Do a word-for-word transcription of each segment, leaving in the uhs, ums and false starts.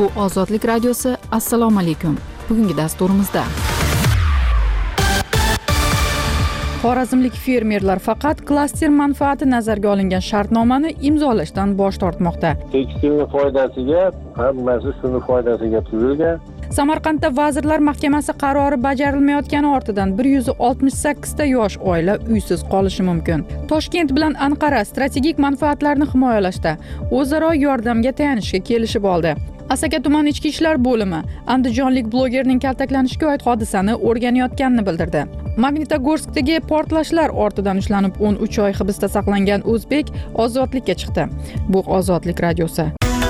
Bu Ozodlik radiosi. Assalomu alaykum. Bugungi dasturimizda Xorazmlik fermerlar faqat klaster manfaati nazarga olingan shartnomani imzolashdan bosh tortmoqda. Tekstilning foydasiga, hammasi shuni foydasiga tuzilgan. Samarqandda Vazirlar Mahkamasi qarori bajarilmayotgani ortidan bir yuz oltmish sakkiz ta yosh oila uysiz qolishi mumkin. Toshkent bilan Anqara strategik manfaatlarni himoyalashda o'zaro yordamga tayanishga kelishib oldi. Asaka tuman ichki ishlar bo'limi andijonlik blogerning kaltaklanishiga oid hodisani o'rganayotganini bildirdi. Magnitogorskdagi portlashlar ortidan ushlanib o'n uch oy hibsda saqlangan o'zbek ozodlikka chiqdi. Bu Ozodlik radiosi.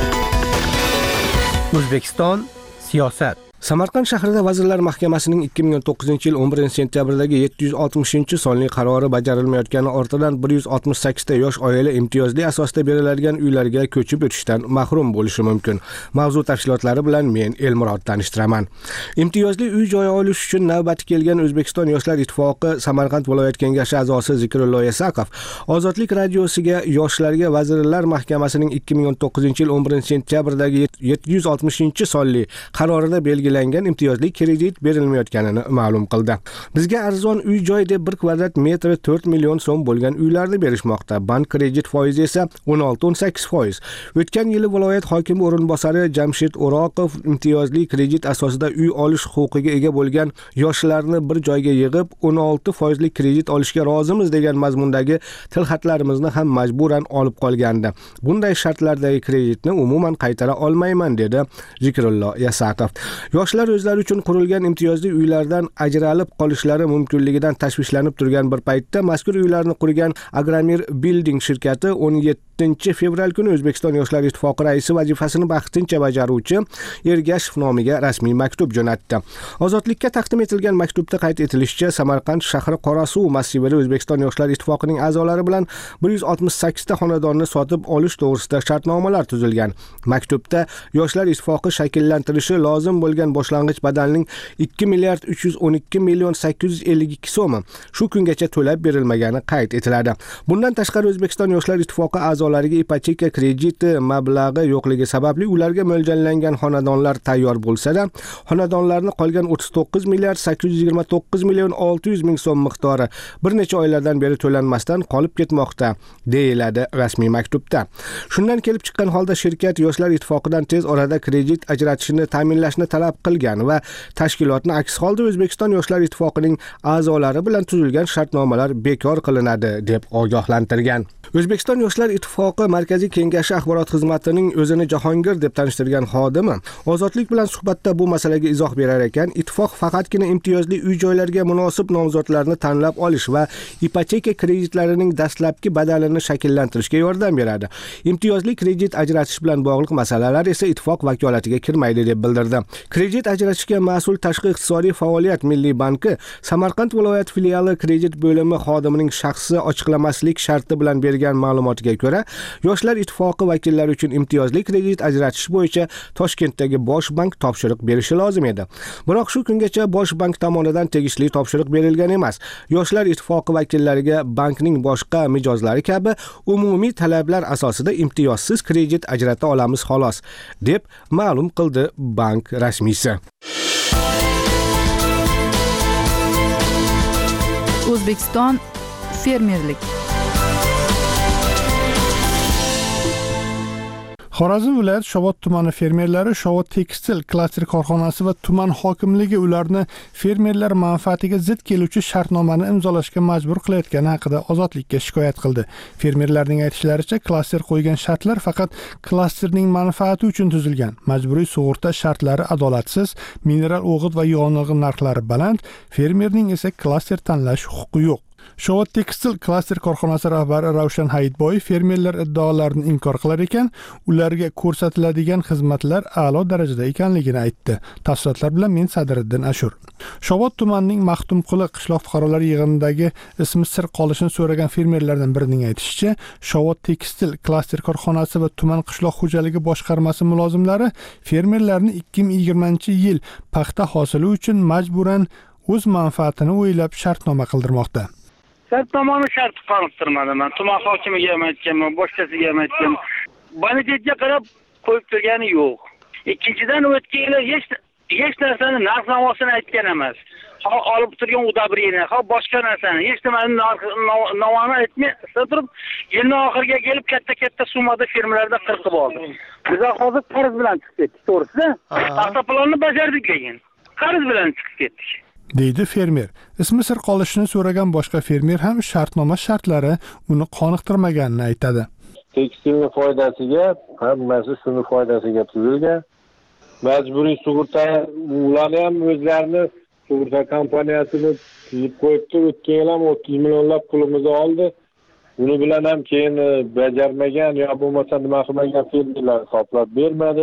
O'zbekiston siyosat. Samarqand shahrida Vazirlar Mahkamasining ikki ming o'n to'qqizinchi yil o'n birinchi sentyabrdagi yetti yuz oltmishinchi sonli qarori bajarilmayotgani ortidan bir yuz oltmish sakkiz ta yosh oila imtiyozli asosda beriladigan uylarga ko'chib o'tishdan mahrum bo'lishi mumkin. Mavzu tafsilotlari bilan men Elmurod tanishtiraman. Imtiyozli uy joy olish uchun navbati kelgan O'zbekiston Yoshlar ittifoqi Samarqand viloyat kengashi a'zosi Zikrullo Yasaqov Ozodlik radiosiga yoshlarga Vazirlar Mahkamasining ikki ming o'n to'qqizinchi yil o'n birinchi sentyabrdagi yetti yuz oltmishinchi sonli qarorida belgilangan imtiyozli kredit berilmayotganini ma'lum qildi. Bizga arzon uy joy deb bir kvadrat metri to'rt million so'm bo'lgan uylarni berishmoqda. Bank kredit foizi esa o'n olti o'n sakkiz foiz. O'tgan yili viloyat hokimi o'rinbosari Jamshid O'roqov imtiyozli kredit asosida uy olish huquqiga ega bo'lgan yoshlarni bir joyga yig'ib o'n olti foizli kredit olishga rozimiz degan mazmundagi tilxatlarimizni ham majburan olib qolgandi. Bunday shartlardagi kreditni umuman qaytara olmayman dedi Zikrullo Yasaqov. Yoshlar o'zlari uchun qurilgan imtiyozli uylardan ajralib qolishlari mumkinligidan tashvishlanib turgan bir paytda mazkur uylarni qurgan Agramir Building shirkati o'n yettinchi fevral kuni O'zbekiston Yoshlar ittifoqi raisi vazifasini vaqtincha bajaruvchi Ergashev nomiga rasmiy maktub jo'natdi. Ozodlikka taqdim etilgan maktubda qayd etilishicha, Samarqand shahri Qorasuv massivida O'zbekiston Yoshlar ittifoqining a'zolari bilan bir yuz oltmish sakkiz ta xonadonni sotib olish to'g'risida shartnomalar tuzilgan. Maktubda Yoshlar ittifoqi shakllantirishi lozim bo'lgan boshlang'ich badalning ikki milliard uch yuz o'n ikki million sakkiz yuz ellik ikki so'mi shu kungacha to'lab berilmagani qayd etiladi. Bundan tashqari O'zbekiston Yoshlar ittifoqi a'zolariga ipoteka krediti mablag'i yo'qligi sababli ularga mo'ljallangan xonadonlar tayyor bo'lsa-da, xonadonlarni qolgan o'ttiz to'qqiz milliard sakkiz yuz yigirma to'qqiz million olti yuz ming so'm miqdori bir necha oylardan beri to'lanmasdan qolib ketmoqda, deyiladi rasmiy maktubda. Shundan kelib chiqqan holda shirkat Yoshlar ittifoqidan tez orada kredit ajratishni ta'minlashni talab qilgan va tashkilotni aks holda O'zbekiston Yoshlar ittifoqining a'zolari bilan tuzilgan shartnomalar bekor qilinadi deb ogohlantirgan. O'zbekiston Yoshlar ittifoqi Markaziy kengashi axborot xizmatining o'zini Jahongir deb tanishtirgan xodimi Ozodlik bilan suhbatda bu masalaga izoh berar ekan, ittifoq faqatgina imtiyozli uy joylarga munosib nomzodlarni tanlab olish va ipoteka kreditlarining dastlabki badalini shakllantirishga yordam beradi. Imtiyozli kredit ajratish bilan bog'liq masalalar esa ittifoq vakolatiga kirmaydi deb bildirdi. Kredit ajratishga mas'ul Tashqi iqtisodiy faoliyat Milliy banki Samarqand viloyat filiali kredit bo'limi xodimining shaxsi ochiqlamaslik sharti bilan bergan ma'lumotiga ko'ra, Yoshlar ittifoqi vakillari uchun imtiyozli kredit ajratish bo'yicha Toshkentdagi Bosh bank topshiriq berishi lozim edi. Biroq shu kungacha Bosh bank tomonidan tegishli topshiriq berilgan emas. Yoshlar ittifoqi vakillariga bankning boshqa mijozlari kabi umumiy talablar asosida imtiyozsiz kredit ajrata olamiz xolos, deb ma'lum qildi bank rasmiysi. O'zbekiston fermerlik. Xorazm viloyat Shovot tumani fermerlari Shovot tekstil klaster korxonasi va tuman hokimligi ularni fermerlar manfaatiga zid keluvchi shartnomani imzolashga majbur qilayotgani haqida Ozodlikka shikoyat qildi. Fermerlarning aytishlaricha, klaster qo'ygan shartlar faqat klasterning manfaati uchun tuzilgan. Majburiy sug'urta shartlari adolatsiz, mineral o'g'it va yong'in narxlari baland, fermerning esa klaster tanlash huquqi yo'q. Shovot tekstil klaster korxonasi rahbari Ravshan Hayitboy fermerlar iddaolarini inkor qilar ekan, ularga ko'rsatiladigan xizmatlar a'lo darajada ekanligini aytdi. Tafsilotlar bilan men Sadriddin Ashur. Shovot tumanining Maxtumquli qishloq fuqarolar yig'inidagi ismi sir qolishini so'ragan fermerlardan birining aytishicha, Shovot tekstil klaster korxonasi va tuman qishloq xo'jaligi boshqarmasi mulozimlari fermerlarni ikki ming yigirmanchi yil paxta hosili uchun majburan o'z manfaatini o'ylab shartnoma qildirmoqda. Shartnomani shart qiltirmadim. Men tuman hokimiga ham aytganman, boshqasiga ham aytganman. Bonitga qarab qo'yib turgani yo'q. ikkinchidan o'tgan yili hech hech narsani narx navosini aytgan emas. Ha olib turgan udabrini, ha boshqa narsani hech nimani navoni aytmay turib, yilning oxiriga kelib katta-katta summada firmalarda qirqib oldi. Biz hozir qarz bilan chiqib ketdik, to'g'risi. Paxta planini bajardik lekin qarz bilan chiqib ketdik. deydi fermer. Ismi sir qolishini so'ragan boshqa fermer ham shartnoma shartlari uni qoniqtirmaganini aytadi. Tekstilning foydasiga hammasi shuni foydasiga tuzilgan. Majburiy sug'urta ularni ham o'zlarini sug'urta kompaniyasini tuzib qo'yibdi. O'tgan yil ham o'ttiz millionlab pulimizni oldi. Buni bilan ham keyin bajarmagan yo bo'lmasa nima qilmagan fermerlar qoplab bermadi.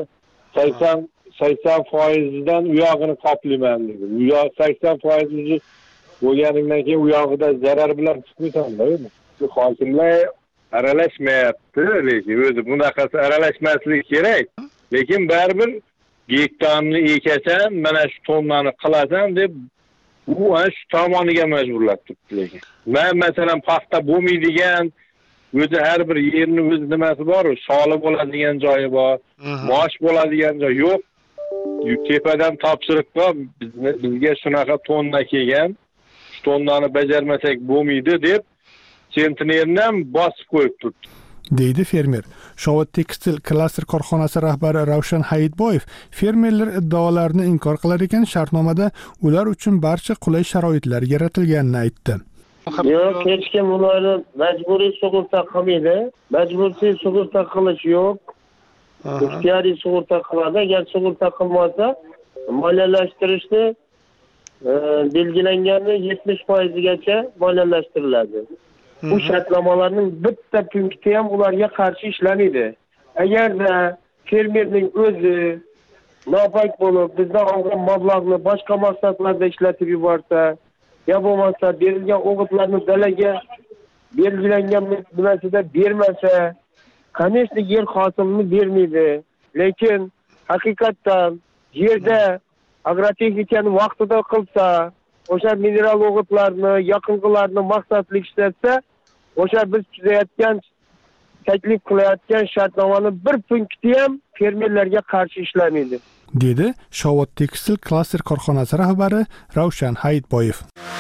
sakson foizdan u yog'ini qoplayman dedi. U yoq sakson foiz bo'lganingdan keyin u yog'ida zarar bilan chiqmaysan-da. Shu hokimlar aralashmayapti, lekin o'zi bunaqasi aralashmasligi kerak. Lekin baribir gektarni ekasan, mana shu tonnani qilasan deb u ana shu tomoniga majburlab turibdi lekin. Men masalan paxta bo'lmaydigan o'zi har bir yerni o'z nimasi bor, soli bo'ladigan joyi bor, mosh bo'ladigan joy yo'q. Tepadan topshiriq bor, bizga shunaqa tonna kelgan, shu tonnani bajarmasak bo'lmaydi deb sentnerni ham bosib qo'yib turibdi, deydi fermer. Shovot tekstil klaster korxonasi rahbari Ravshan Hayitboyev fermerlar iddaolarini inkor qilar ekan, shartnomada ular uchun barcha qulay sharoitlar yaratilganini aytdi. Yo'q, hech kim ularni majburiy sug'urta qilmaydi. Majburiy sug'urta qilish yo'q. Ixtiyoriy sug'urta qiladi. Agar sug'urta qilmasa, moliyalashtirishni belgilanganni yetmish foiz gacha moliyalashtiriladi. Bu shartnomalarning bitta punkti ham ularga qarshi ishlamaydi. Agarda fermerning o'zi nobak bo'lib, bizdan olgan mablag'ni boshqa maqsadlarda ishlatib yuborsa, ya bo'lmasa berilgan o'g'itlarni dalaga belgilangan muddatda bermasa, конечно yer hosilini bermaydi. Lekin haqiqatdan yerda agrotexnikani vaqtida qilsa, o'sha mineral o'g'itlarni, yaqinqilarni maqsadli ishlatsa, o'sha biz tuzayotgan, taklif qilayotgan shartnomani bir punkti ham fermerlarga qarshi ishlamaydi, dedi Shovot tekstil klaster korxonasi rahbari Ravshan Hayitboyev.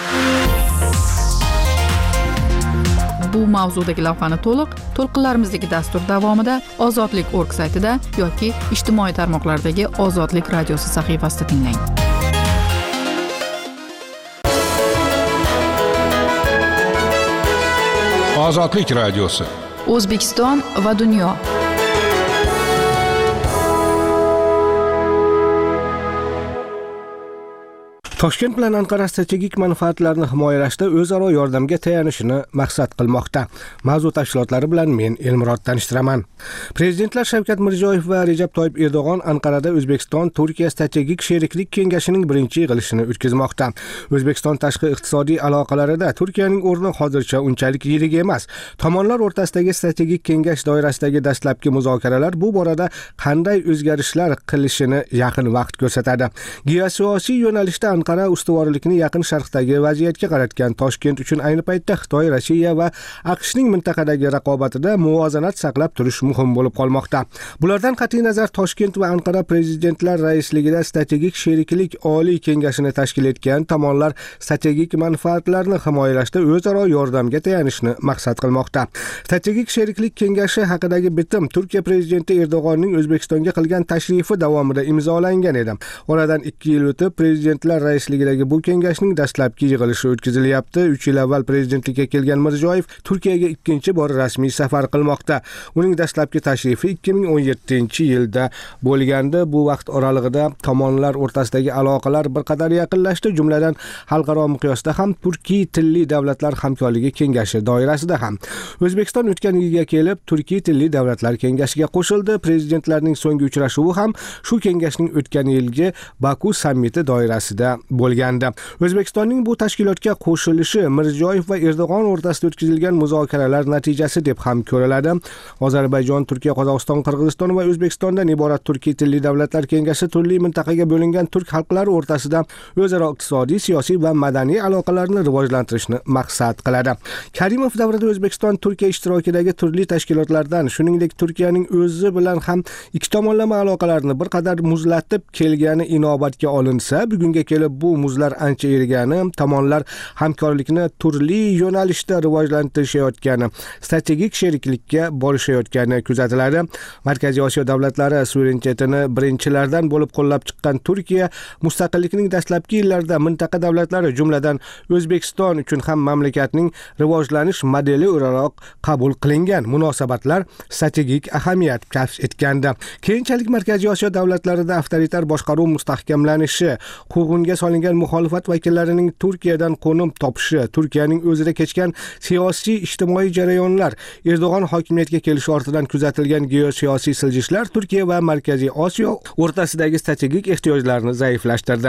Bu mavzudagi lavhani to'liq to'lqinlarimizdagi dastur davomida Ozodlik nokta org saytida yoki ijtimoiy tarmoqlardagi Ozodlik radiosi sahifasida tinglang. Ozodlik radiosi. O'zbekiston va dunyo. Toshkent bilan Anqara strategik manfaatlarini himoyalashda o'zaro yordamga tayanishini maqsad qilmoqda. Mavzu tafsilotlari bilan men Elmurod tanishtiraman. Prezidentlar Shavkat Mirziyoyev va Rejab Toyyib Erdo'g'on Anqarada O'zbekiston-Turkiya strategik sheriklik kengashining birinchi yig'ilishini o'tkazmoqda. O'zbekiston tashqi iqtisodiy aloqalarida Turkiyaning o'rni hozircha unchalik yirik emas. Tomonlar o'rtasidagi strategik kengash doirasidagi dastlabki muzokaralar bu borada qanday o'zgarishlar qilishini yaqin vaqt ko'rsatadi. Geosiyosiy yo'nalishda Anqara ustuvorlikni yaqin sharqdagi vaziyatga qaratgan Toshkent uchun ayni paytda Xitoy, Rossiya va AQShning mintaqadagi raqobatida muvozanat saqlab turish muhim bo'lib qolmoqda. Bulardan qat'iy nazar Toshkent va Anqara prezidentlar raisligida strategik sheriklik oliy kengashini tashkil etgan tomonlar strategik manfaatlarni himoyalashda o'zaro yordamga tayanishni maqsad qilmoqda. Strategik sheriklik kengashi haqidagi bitim Turkiya prezidenti Erdo'g'onning O'zbekistonga qilgan tashrifi davomida imzolangan edi. Oradan ikki yil o'tib prezidentlar raisligidagi bu kengashning dastlabki yig'ilishi o'tkazilyapti. uch yil avval prezidentlikka kelgan Mirziyoyev Turkiyaga ikkinchi bor rasmiy safar qilmoqda. Uning dastlabki tashrifi ikki ming o'n yettinchi yilda bo'lgandi. Bu vaqt oralig'ida tomonlar o'rtasidagi aloqalar bir qadar yaqinlashdi, jumladan xalqaro miqyosda ham Turkiy tilli davlatlar hamkorligi kengashi doirasida ham. O'zbekiston o'tgan yilga kelib Turkiy tilli davlatlar kengashiga qo'shildi. Prezidentlarning so'nggi uchrashuvi ham shu kengashning o'tgan yilgi Baku sammiti doirasida bo'lgandi. O'zbekistonning bu tashkilotga qo'shilishi Mirziyoyev va Erdo'g'on o'rtasida o'tkazilgan muzokaralar natijasi deb ham ko'riladi. Ozarbayjon, Turkiya, Qozog'iston, Qirg'iziston va O'zbekistondan iborat turkiy tilli davlatlar kengashi turli mintaqaga bo'lingan turk xalqlari o'rtasida o'zaro iqtisodiy, siyosiy va madaniy aloqalarni rivojlantirishni maqsad qiladi. Karimov davrida O'zbekiston Turkiya ishtirokidagi turli tashkilotlardan, shuningdek Turkiyaning o'zi bilan ham ikki tomonlama aloqalarni bir qadar muzlatib kelgani inobatga olinsa, bugunga kelib bu muzlar ancha erigani, tomonlar hamkorlikni turli yo'nalishda rivojlantirishayotgani, strategik sheriklikka borishayotgani kuzatiladi. Markaziy Osiyo davlatlari suverenitetini birinchilardan bo'lib qo'llab chiqqan Turkiya mustaqillikning dastlabki yillarida mintaqa davlatlari, jumladan O'zbekiston uchun ham mamlakatning rivojlanish modeli o'laroq qabul qilingan munosabatlar strategik ahamiyat kasb etgandi. Keyinchalik Markaziy Osiyo davlatlarida avtoritar boshqaruv mustahkamlanishi, quvg'inga solingan muxolifat vakillarining Turkiyadan qo'nim topishi, Turkiyaning o'zida kechgan siyosiy ijtimoiy jarayonlar, Erdo'g'on hokimiyatga kelishi ortidan kuzatilgan geosiyosiy siljishlar Turkiya va Markaziy Osiyo o'rtasidagi strategik ehtiyojlarni zaiflashtirdi.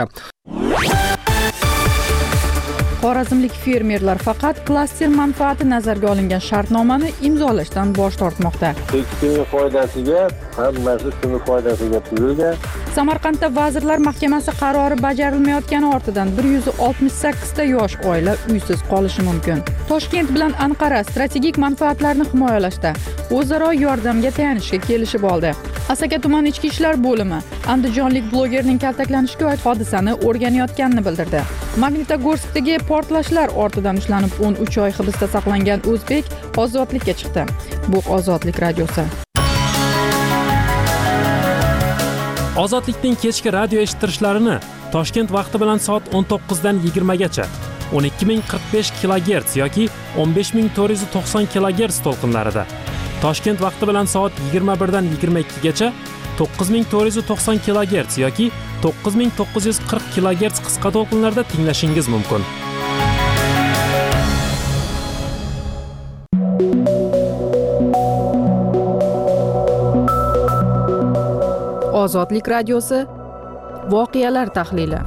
Xorazmlik fermerlar faqat klaster manfaati nazarga olingan shartnomani imzolashdan bosh tortmoqda. Tekstilning foydasiga, hammasi shuni foydasiga tuzilgan. Samarqandda Vazirlar Mahkamasi qarori bajarilmayotgani ortidan bir yuz oltmish sakkiz ta yosh oila uysiz qolishi mumkin. Toshkent bilan Anqara strategik manfaatlarni himoyalashda o'zaro yordamga tayanishga kelishib oldi. Asaka tuman ichki ishlar bo'limi andijonlik blogerning kaltaklanishiga oid hodisani o'rganayotganini bildirdi. Magnitogorskdagi portlashlar ortidan ushlanib o'n uch oy hibsda saqlangan o'zbek ozodlikka chiqdi. Bu Ozodlik radiosi. Ozodlikning kechki radio eshittirishlarini Toshkent vaqti bilan soat o'n to'qqiz dan yigirma gacha o'n ikki ming qirq besh kilogerts yoki o'n besh ming to'rt yuz to'qson kilogerts to'lqinlarida, Toshkent vaqti bilan soat yigirma bir dan yigirma ikki gacha to'qqiz ming to'rt yuz to'qson kilogerts yoki to'qqiz ming to'qqiz yuz qirq kilogerts qisqa to'lqinlarda tinglashingiz mumkin. Ozodlik radiosi voqealar tahlili.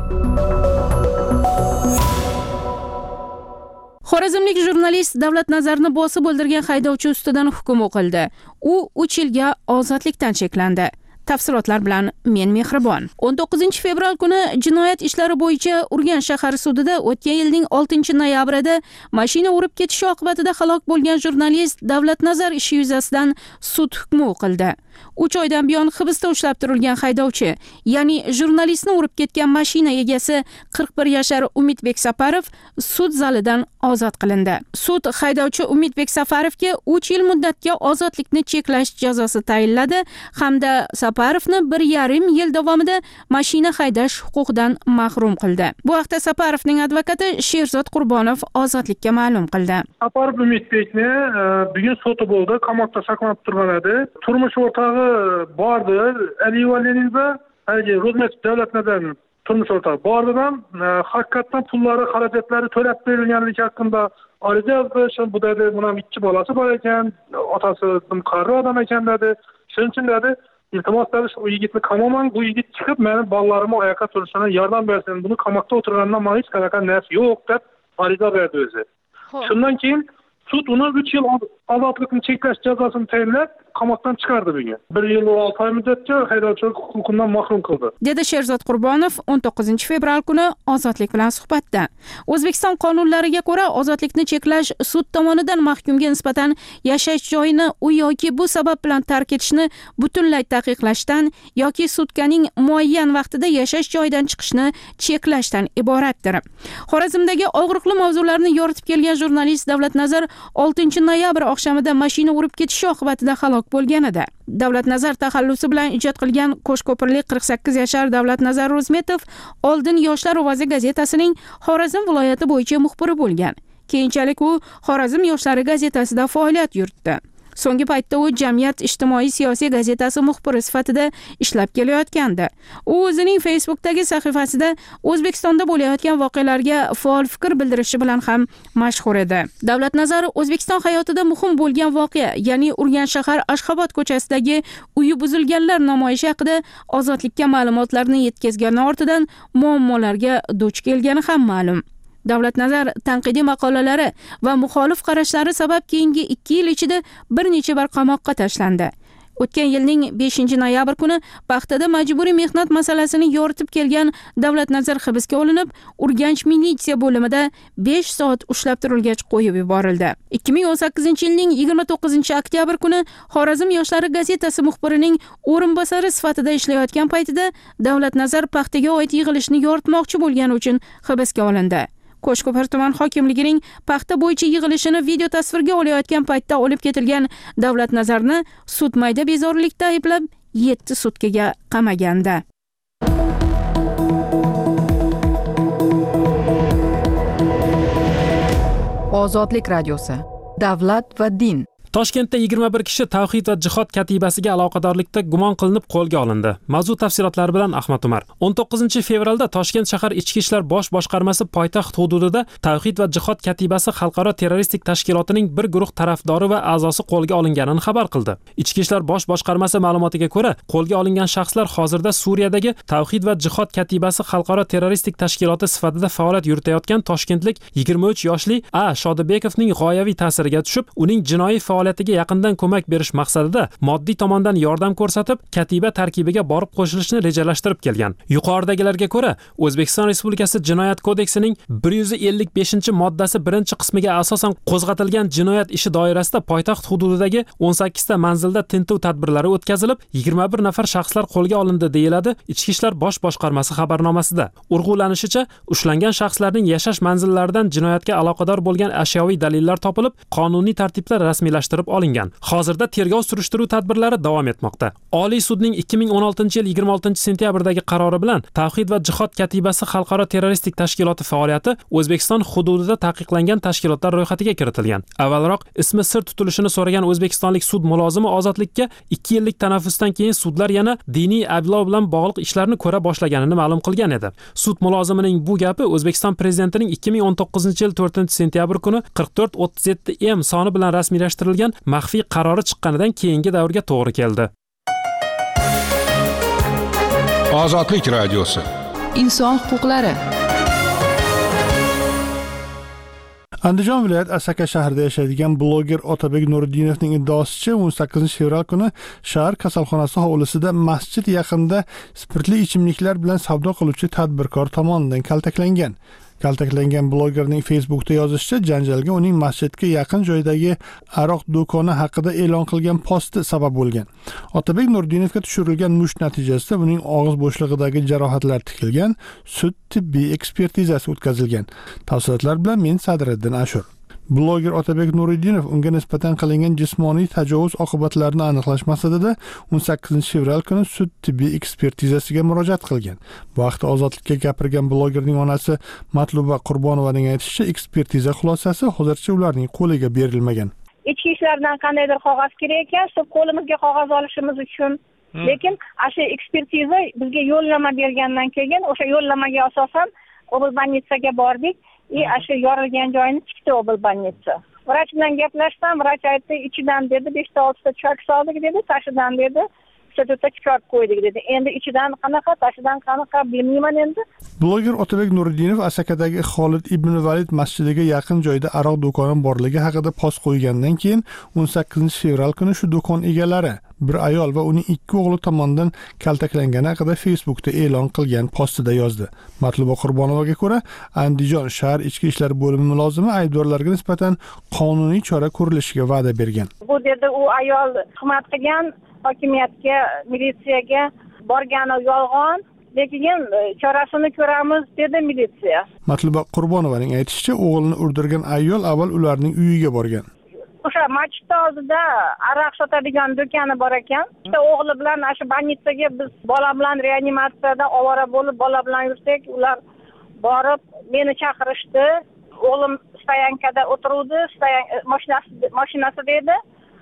Xorazmlik jurnalist Davlatnazarni bosib o'ldirgan haydovchi ustidan hukm o'qildi. U uch yilga ozodlikdan cheklandi. Tafsilotlar bilan men Mehribon. o'n to'qqizinchi fevral kuni jinoyat ishlari bo'yicha Urganch shahar sudida o'tgan yilning oltinchi noyabrida mashina urib ketishi oqibatida halok bo'lgan jurnalist Davlatnazar ishi yuzasidan sud hukmi o'qildi. uch oydan buyon hibsda ushlab turilgan haydovchi, ya'ni jurnalistni urib ketgan mashina egasi qirq bir yashar Umidbek Saparov sud zalidan ozod qilindi. Sud haydovchi Umidbek Safarovga uch yil muddatga ozodlikni cheklash jazosi tayinladi hamda Saparovni bir yarim yil davomida mashina haydash huquqidan mahrum qildi. Bu haqda Saparovning advokati Sherzod Qurbonov ozodlikka ma'lum qildi. Saparov Umidbekni bugun soti bo'ldi, qamoqda saqlanib turgan edi. Turmush o'rtog'i bordi, Aliyev Leninda, hali Ro'zmetov Davlatnazarning turmush o'rtog'i bordi ham, haqiqatan pullari, xarajatlari to'lab berilganligi haqida ariza yozdi. Bu dedi, buni ikki bolasi bor ekan, otasi qari odam ekan dedi. Shuning uchun dedi, iltimos qilish u yigitni qamoqman, bu yigit chiqib meni bolalarimni oyoqqa turishini yordam bersin. Buni qamoqda o'tirgandan men hech qanaqa narsa yo'q deb ariza berdi o'zi. Shundan keyin sud uni uch yil ozodlikni cheklash jazosini tayinlab qamoqdan chiqardi bugun. bir yil va olti oy muddatga haydovchilik huquqidan mahrum qildi. Dedi Sherzod Qurbonov o'n to'qqizinchi fevral kuni Ozodlik bilan suhbatda. O'zbekiston qonunlariga ko'ra ozodlikni cheklash sud tomonidan mahkumga nisbatan yashash joyini u yoki bu sabab bilan tark etishni butunlay taqiqlashdan yoki sutkaning muayyan vaqtida yashash joyidan chiqishni cheklashdan iboratdir. Xorazmdagi og'riqli mavzularni yoritib kelgan jurnalist Davlatnazar oltinchi noyabr oqshomida mashina urib ketishi oqibatida halok bo'lgan edi. Davlatnazar taxallusi bilan ijod qilgan Qo'shko'pirlik qirq sakkiz yashar Davlatnazar Ro'zmetov oldin Yoshlar ovozi gazetasining Xorazm viloyati bo'yicha muxbiri bo'lgan. Keyinchalik u Xorazm yoshlari gazetasida faoliyat yuritdi. So'nggi paytda u Jamiyat ijtimoiy siyosiy gazetasi muxbiri sifatida ishlab kelayotgandi. U o'zining Facebook'dagi sahifasida O'zbekistonda bo'layotgan voqealarga faol fikr bildirishi bilan ham mashhur edi. Davlatnazar O'zbekiston hayotida muhim bo'lgan voqea, ya'ni Urganch shahar Ashxobod ko'chasidagi uyi buzilganlar namoyishi haqida Ozodlikka ma'lumotlarni yetkazgani ortidan muammolarga duch kelgani ham ma'lum. Davlatnazar tanqidiy maqolalari va muxolif qarashlari sabab keyingi ikki yil ichida bir necha bor qamoqqa tashlandi. O'tgan yilning beshinchi noyabr kuni paxtada majburiy mehnat masalasini yoritib kelgan Davlatnazar hibsga olinib, Urganch militsiya bo'limida besh soat ushlab turilgach qo'yib yuborildi. ikki ming o'n sakkizinchi yilning yigirma to'qqizinchi oktyabr kuni Xorazm yoshlari gazetasi muxbirining o'rinbosari sifatida ishlayotgan paytida Davlatnazar paxtaga oid yig'ilishni yoritmoqchi bo'lgani uchun hibsga olindi. Qo'shko'par tuman hokimligining paxta bo'yicha yig'ilishini video tasvirga olayotgan paytda olib ketilgan Davlatnazarni sud mayda bezorilikda ayblab yetti sutkaga qamagandi. Ozodlik radiosi. Davlat va din. Toshkentda yigirma bir kishi tavhid va jihod katibasiga aloqadorlikda gumon qilinib qo'lga olindi. Mavzu tafsilotlari bilan Ahmad Umar. o'n to'qqizinchi fevralda Toshkent shahar Ichki ishlar bosh boshqarmasi poytaxt hududida tavhid va jihod katibasi xalqaro terroristik tashkilotining bir guruh tarafdori va a'zosi qo'lga olinganini xabar qildi. Ichki ishlar bosh boshqarmasi ma'lumotiga ko'ra, qo'lga olingan shaxslar hozirda Suriyadagi tavhid va jihod katibasi xalqaro terroristik tashkiloti sifatida faoliyat yuritayotgan toshkentlik yigirma uch yoshli A. Shodibekovning g'oyaviy ta'siriga tushib, uning jinoiy faoliyatiga yaqindan ko'mak berish maqsadida moddiy tomondan yordam ko'rsatib, katiba tarkibiga borib qo'shilishni rejalashtirib kelgan. Yuqoridagilarga ko'ra, O'zbekiston Respublikasi Jinoyat kodeksining bir yuz ellik beshinchi moddasi birinchi qismiga asosan qo'zg'atilgan jinoyat ishi doirasida poytaxt hududidagi o'n sakkizta manzilda tintuv tadbirlari o'tkazilib, yigirma bir nafar shaxslar qo'lga olindi deyiladi Ichki ishlar bosh boshqarmasi xabarnomasida. Urg'ulanishicha, ushlangan shaxslarning yashash manzillaridan jinoyatga aloqador bo'lgan ashyoviy dalillar topilib, qonuniy tartibda rasmiylashtirilgan olingan. Hozirda tergov surishtiruv tadbirlari davom etmoqda. Oliy sudning ikki ming o'n oltinchi yil yigirma oltinchi sentyabrdagi qarori bilan tavhid va jihod katibasi xalqaro terroristik tashkiloti faoliyati O'zbekiston hududida taqiqlangan tashkilotlar ro'yxatiga kiritilgan. Avvalroq ismi sir tutilishini so'ragan o'zbekistonlik sud mulozimi ozodlikka ikki yillik tanaffusdan keyin sudlar yana diniy ayblov bilan bog'liq ishlarni ko'ra boshlaganini ma'lum qilgan edi. Sud mulozimining bu gapi O'zbekiston prezidentining ikki ming o'n to'qqizinchi yil to'rtinchi sentyabr kuni qirq to'rt o'ttiz yetti M soni bilan rasmiylashtirilgan maxfiy qarori chiqqanidan keyingi davrga to'g'ri keldi. Ozodlik radiosi. Inson huquqlari. Andijon viloyat Asaka shahrida yashaydigan bloger Otabek Nuriddinovning iddaosicha o'n sakkizinchi fevral kuni shahar kasalxonasi hovlisida masjid yaqinida spirtli ichimliklar bilan savdo qiluvchi tadbirkor tomonidan kaltaklangan. Kaltaklangan blogerning Facebook'da yozishicha, janjalga uning masjidga yaqin joydagi aroq do'koni haqida e'lon qilgan posti sabab bo'lgan. Otabek Nuriddinovga tushirilgan musht natijasida uning og'iz bo'shlig'idagi jarohatlar tikilgan, sud tibbiy ekspertizasi o'tkazilgan. Tafsilotlar bilan men Sadriddin Ashur. Bloger Otabek Nuriddinov unga nisbatan qilingan jismoniy tajovuz oqibatlarini aniqlash maqsadida o'n sakkizinchi fevral kuni sud tibbiy ekspertizasiga murojaat qilgan. Bu haqda Ozodlikka gapirgan blogerning onasi Matluba Qurbonovaning aytishicha, ekspertiza xulosasi hozircha ularning qo'liga berilmagan. Ichki ishlardan qandaydir qog'oz kerak ekan, shu qo'limizga qog'oz olishimiz uchun. Lekin o'sha ekspertiza bizga yo'llanma bergandan keyin o'sha yo'llanmaga asosan oblbanitsaga bordik. И ashu yorilgan joyini tikdi oblbanitsa. Vrach bilan gaplashdim, vrach aytdi, ichidan dedi besh ta olti ta chak soldik dedi, tashidan dedi to'rtta chiqarib qo'ydik dedi. Endi ichidan qanaqa, tashidan qanaqa bilmayman endi. Bloger Otabek Nuriddinov Asakadagi Xolid ibn Valid masjidiga yaqin joyda aroq do'koni borligi haqida post qo'ygandan keyin o'n sakkizinchi fevral kuni shu do'kon egalari bir ayol va uning ikki o'g'li tomonidan kaltaklangani haqida Facebook'da e'lon qilgan postida yozdi. Matluba Qurbonovaga ko'ra, Andijon shahar ichki ishlar bo'limi mulozimi aybdorlarga nisbatan qonuniy chora ko'rilishiga va'da bergan. Bu dedi u ayol xizmat qilgan hokimiyatga, militsiyaga borgani yolg'on, lekin chorasini ko'ramiz dedi militsiya. Matluba Qurbonovaning aytishicha, o'g'lini o'ldirgan ayol avval ularning uyiga borgan. O'sha masjid oldida aroq sotadigan do'koni bor ekan. O'sha o'g'li bilan o'sha больницаga biz bola bilan reanimatsiyada ovora bo'lib, bola bilan yursak, ular borib meni chaqirishdi. O'g'lim stoyankada o'tiruvdi, stoyan mashinasi mashinasida edi.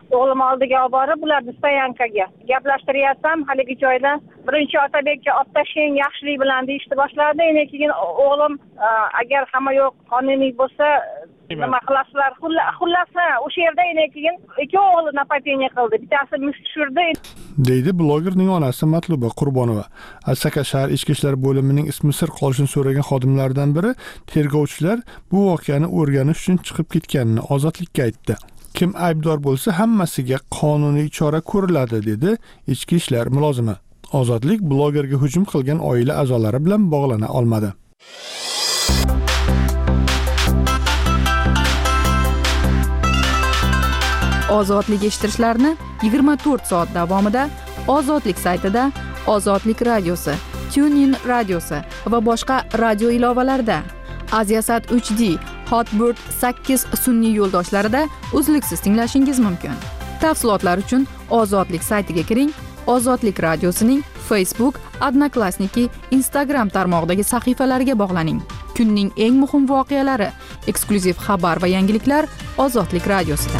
o'g'lim oldiga olib borib ularni stoyankaga gaplashtiryapsam, haligi joyda birinchi Otabekka olib tashlang yaxshilik bilan deyishni boshladi. Endi keyin o'g'lim agar hamma yo'q qonuniy bo'lsa nima qilasizlar? Xullas, o'sha yerda endi keyin ikki o'g'li napateniya qildi. Bittasi mis tushirdi. deydi blogerning onasi Matluba Qurbonova. Asaka shahar ichki ishlar bo'limining ismi sir qolishini so'ragan xodimlardan biri tergovchilar bu voqeani o'rganish uchun chiqib ketganini Ozodlikka aytdi. Kim aybdor bo'lsa hammasiga qonuniy chora ko'riladi, dedi ichki ishlar mulozimi. Ozodlik blogerga hujum qilgan oila a'zolari bilan bog'lana olmadi. Ozodlik eshittirishlarni yigirma to'rt soat davomida Ozodlik saytida, Ozodlik radiosi, TuneIn radiosi va boshqa radio ilovalarida, Aziasat uch D, Hotbird sakkiz sun'iy yo'ldoshlarida uzluksiz tinglashingiz mumkin. Tafsilotlar uchun Ozodlik saytiga kiring. Ozodlik radiosining Facebook, Odnoklassniki, Instagram tarmog'idagi sahifalariga bog'laning. Kunning eng muhim voqealari, eksklyuziv xabar va yangiliklar Ozodlik radiosida.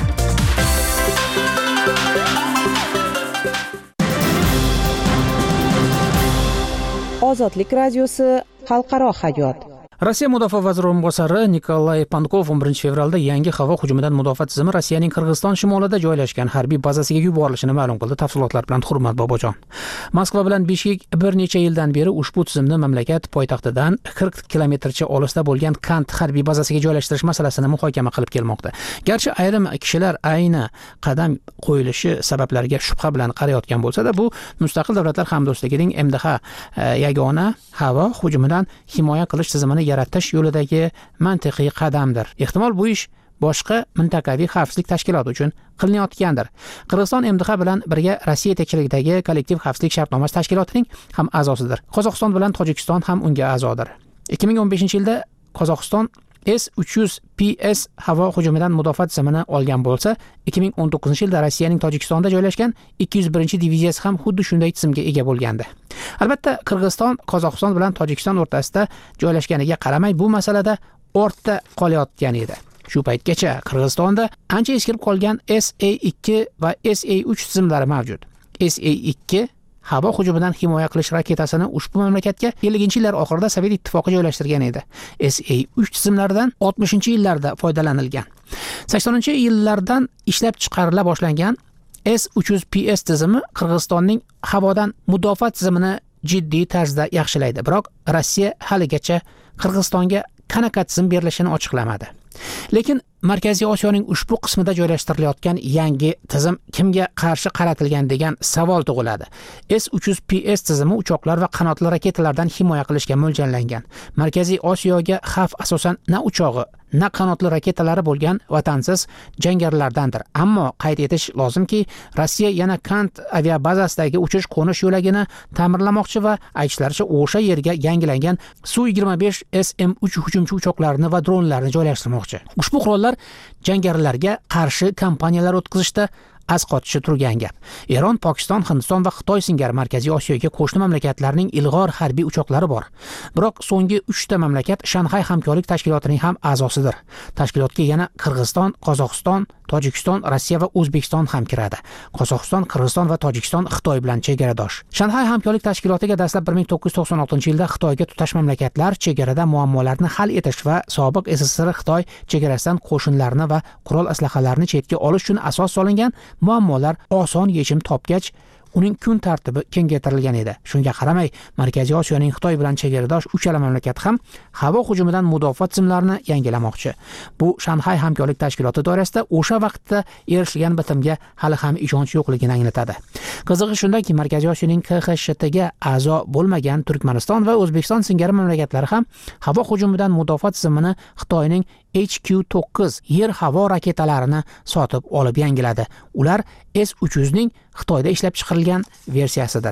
Ozodlik radiosi xalqaro hayot. Rossiya mudofaa vaziri o'rinbosari Nikolay Pankov o'n birinchi fevralda yangi havo hujumidan mudofaa tizimi Rossiyaning Qirg'iziston shimolida joylashgan harbiy bazasiga yuborilishini ma'lum qildi. Tafsilotlar bilan Hurmat Bobojon. Moskva bilan Bishkek bir necha yildan beri ushbu tizimni mamlakat poytaxtidan qirq kilometrcha olisda bo'lgan Kant harbiy bazasiga joylashtirish masalasini muhokama qilib kelmoqda. Garchi ayrim kishilar ayni qadam qo'yilishi sabablariga shubha bilan qarayotgan bo'lsa-da, bu Mustaqil Davlatlar Hamdo'stligining M D H yagona havo hujumidan himoya qilish tizimini yaratish yo'lidagi mantiqiy qadamdir. Ehtimol bu ish boshqa mintaqaviy xavfsizlik tashkiloti uchun qilinayotgandir. Qirg'iziston M D H bilan birga Rossiya yetakchiligidagi kollektiv xavfsizlik shartnomasi tashkilotining ham a'zosidir. Qozog'iston bilan Tojikiston ham unga a'zodir. ikki ming o'n beshinchi yilda Qozog'iston S uch yuz P S havo hujumidan mudofaa tizimini olgan bo'lsa, ikki ming o'n to'qqizinchi yilda Rossiyaning Tojikistonda joylashgan ikki yuz birinchi diviziyasi ham xuddi shunday tizimga ega bo'lgandi. Albatta, Qirg'iziston Qozog'iston bilan Tojikiston o'rtasida joylashganiga qaramay, bu masalada ortda qolayotgan edi. Shu paytgacha Qirg'izistonda ancha eskirib qolgan S A ikki va S A uch tizimlari mavjud. S A ikki havo hujumidan himoya qilish raketasini ushbu mamlakatga elliginchi yillar oxirida Sovet ittifoqi joylashtirgan edi. S A uch tizimlaridan oltmishinchi yillarda foydalanilgan. saksoninchi yillardan ishlab chiqarila boshlangan S uch yuz P S tizimi Qirg'izistonning havodan mudofaa tizimini jiddiy tarzda yaxshilaydi. Biroq Rossiya haligacha Qirg'izistonga qanaqa tizim berilishini ochiqlamadi. Lekin Markaziy Osiyoning ushbu qismida joylashtirilayotgan yangi tizim kimga qarshi qaratilgan degan savol tug'iladi. S uch yuz P S tizimi uchoqlar va qanotli raketalardan himoya qilishga mo'ljallangan. Markaziy Osiyoga xavf asosan na uchog'i, na qanotli raketalari bo'lgan vatansiz jangarilardandir. Ammo qayd etish lozimki, Rossiya yana Kant aviabazasidagi uchish-qo'nish yo'lagini ta'mirlamoqchi va aytishlaricha o'sha yerga yangilangan Su yigirma besh S M uch hujumchi uchoqlarini va dronlarni joylashtirmoqchi. Ushbu qurollar jangarilarga qarshi kampaniyalar o'tkazishda asqotishi turgan gap. Eron, Pokiston, Hindiston va Xitoy singari Markaziy Osiyoga qo'shni mamlakatlarning ilg'or harbiy uchoqlari bor. Biroq so'nggi uchta mamlakat Shanxay hamkorlik tashkilotining ham a'zosidir. Tashkilotga yana Qirg'iziston, Qozog'iston, Tojikiston, Rossiya va O'zbekiston ham kiradi. Qozog'iston, Qirg'iziston va Tojikiston Xitoy bilan chegaradosh. Shanxay hamkorlik tashkilotiga dastlab bir ming to'qqiz yuz to'qson oltinchi yilda Xitoyga tutash mamlakatlar chegarada muammolarni hal etish va sobiq S S R Xitoy chegarasidan qo'shinlarni va qurol aslahalarni chetga olish uchun asos solingan muammolar oson yechim topgach, uning kun tartibi kengaytirilgan edi. Shunga qaramay, Markaziy Osiyoning Xitoy bilan chegaradosh uchala mamlakat ham havo hujumidan mudofaa tizimlarini yangilamoqchi. Bu Shanxay hamkorlik tashkiloti doirasida o'sha vaqtda erishilgan bitimga hali ham ishonch yo'qligini anglatadi. Qizig'i shundaki, Markaziy Osiyoning K X S T ga a'zo bo'lmagan Turkmaniston va O'zbekiston singari mamlakatlari ham havo hujumidan mudofaa tizimini Xitoyning H Q to'qqiz yer-havo raketalarini sotib olib yangiladi. Ular S uch yuz ning Xitoyda ishlab chiqarilgan versiyasidir.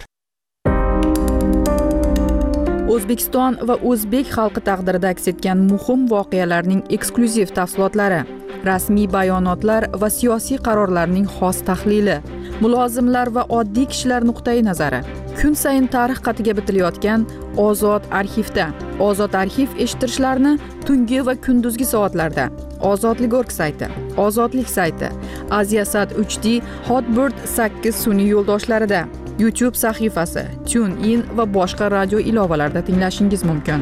O'zbekiston va o'zbek xalqi taqdirida aks etgan muhim voqealarning eksklyuziv tafsilotlari, rasmiy bayonotlar va siyosiy qarorlarning xos tahlili, mulozimlar va oddiy kishilar nuqtai nazari, kun sayin tarix qatiga bitilayotgan Ozod arxivda. Ozod arxiv eshittirishlarni tungi va kunduzgi soatlarda. Ozodlik.org sayti, Ozodlik sayti, Aziasat uch D, Hotbird sakkiz sun'iy yo'ldoshlarida, YouTube sahifasi, TuneIn va boshqa radio ilovalarida tinglashingiz mumkin.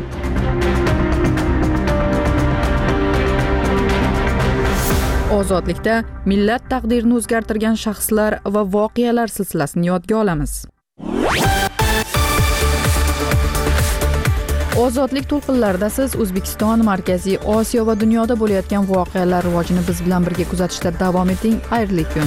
Ozodlikda millat taqdirini o'zgartirgan shaxslar va voqealar silsilasini yodga olamiz. Ozodlik to'lqinlarida siz O'zbekiston, Markaziy Osiyo va dunyoda bo'layotgan voqealar rivojini biz bilan birga kuzatishda davom eting. Xayrli kun.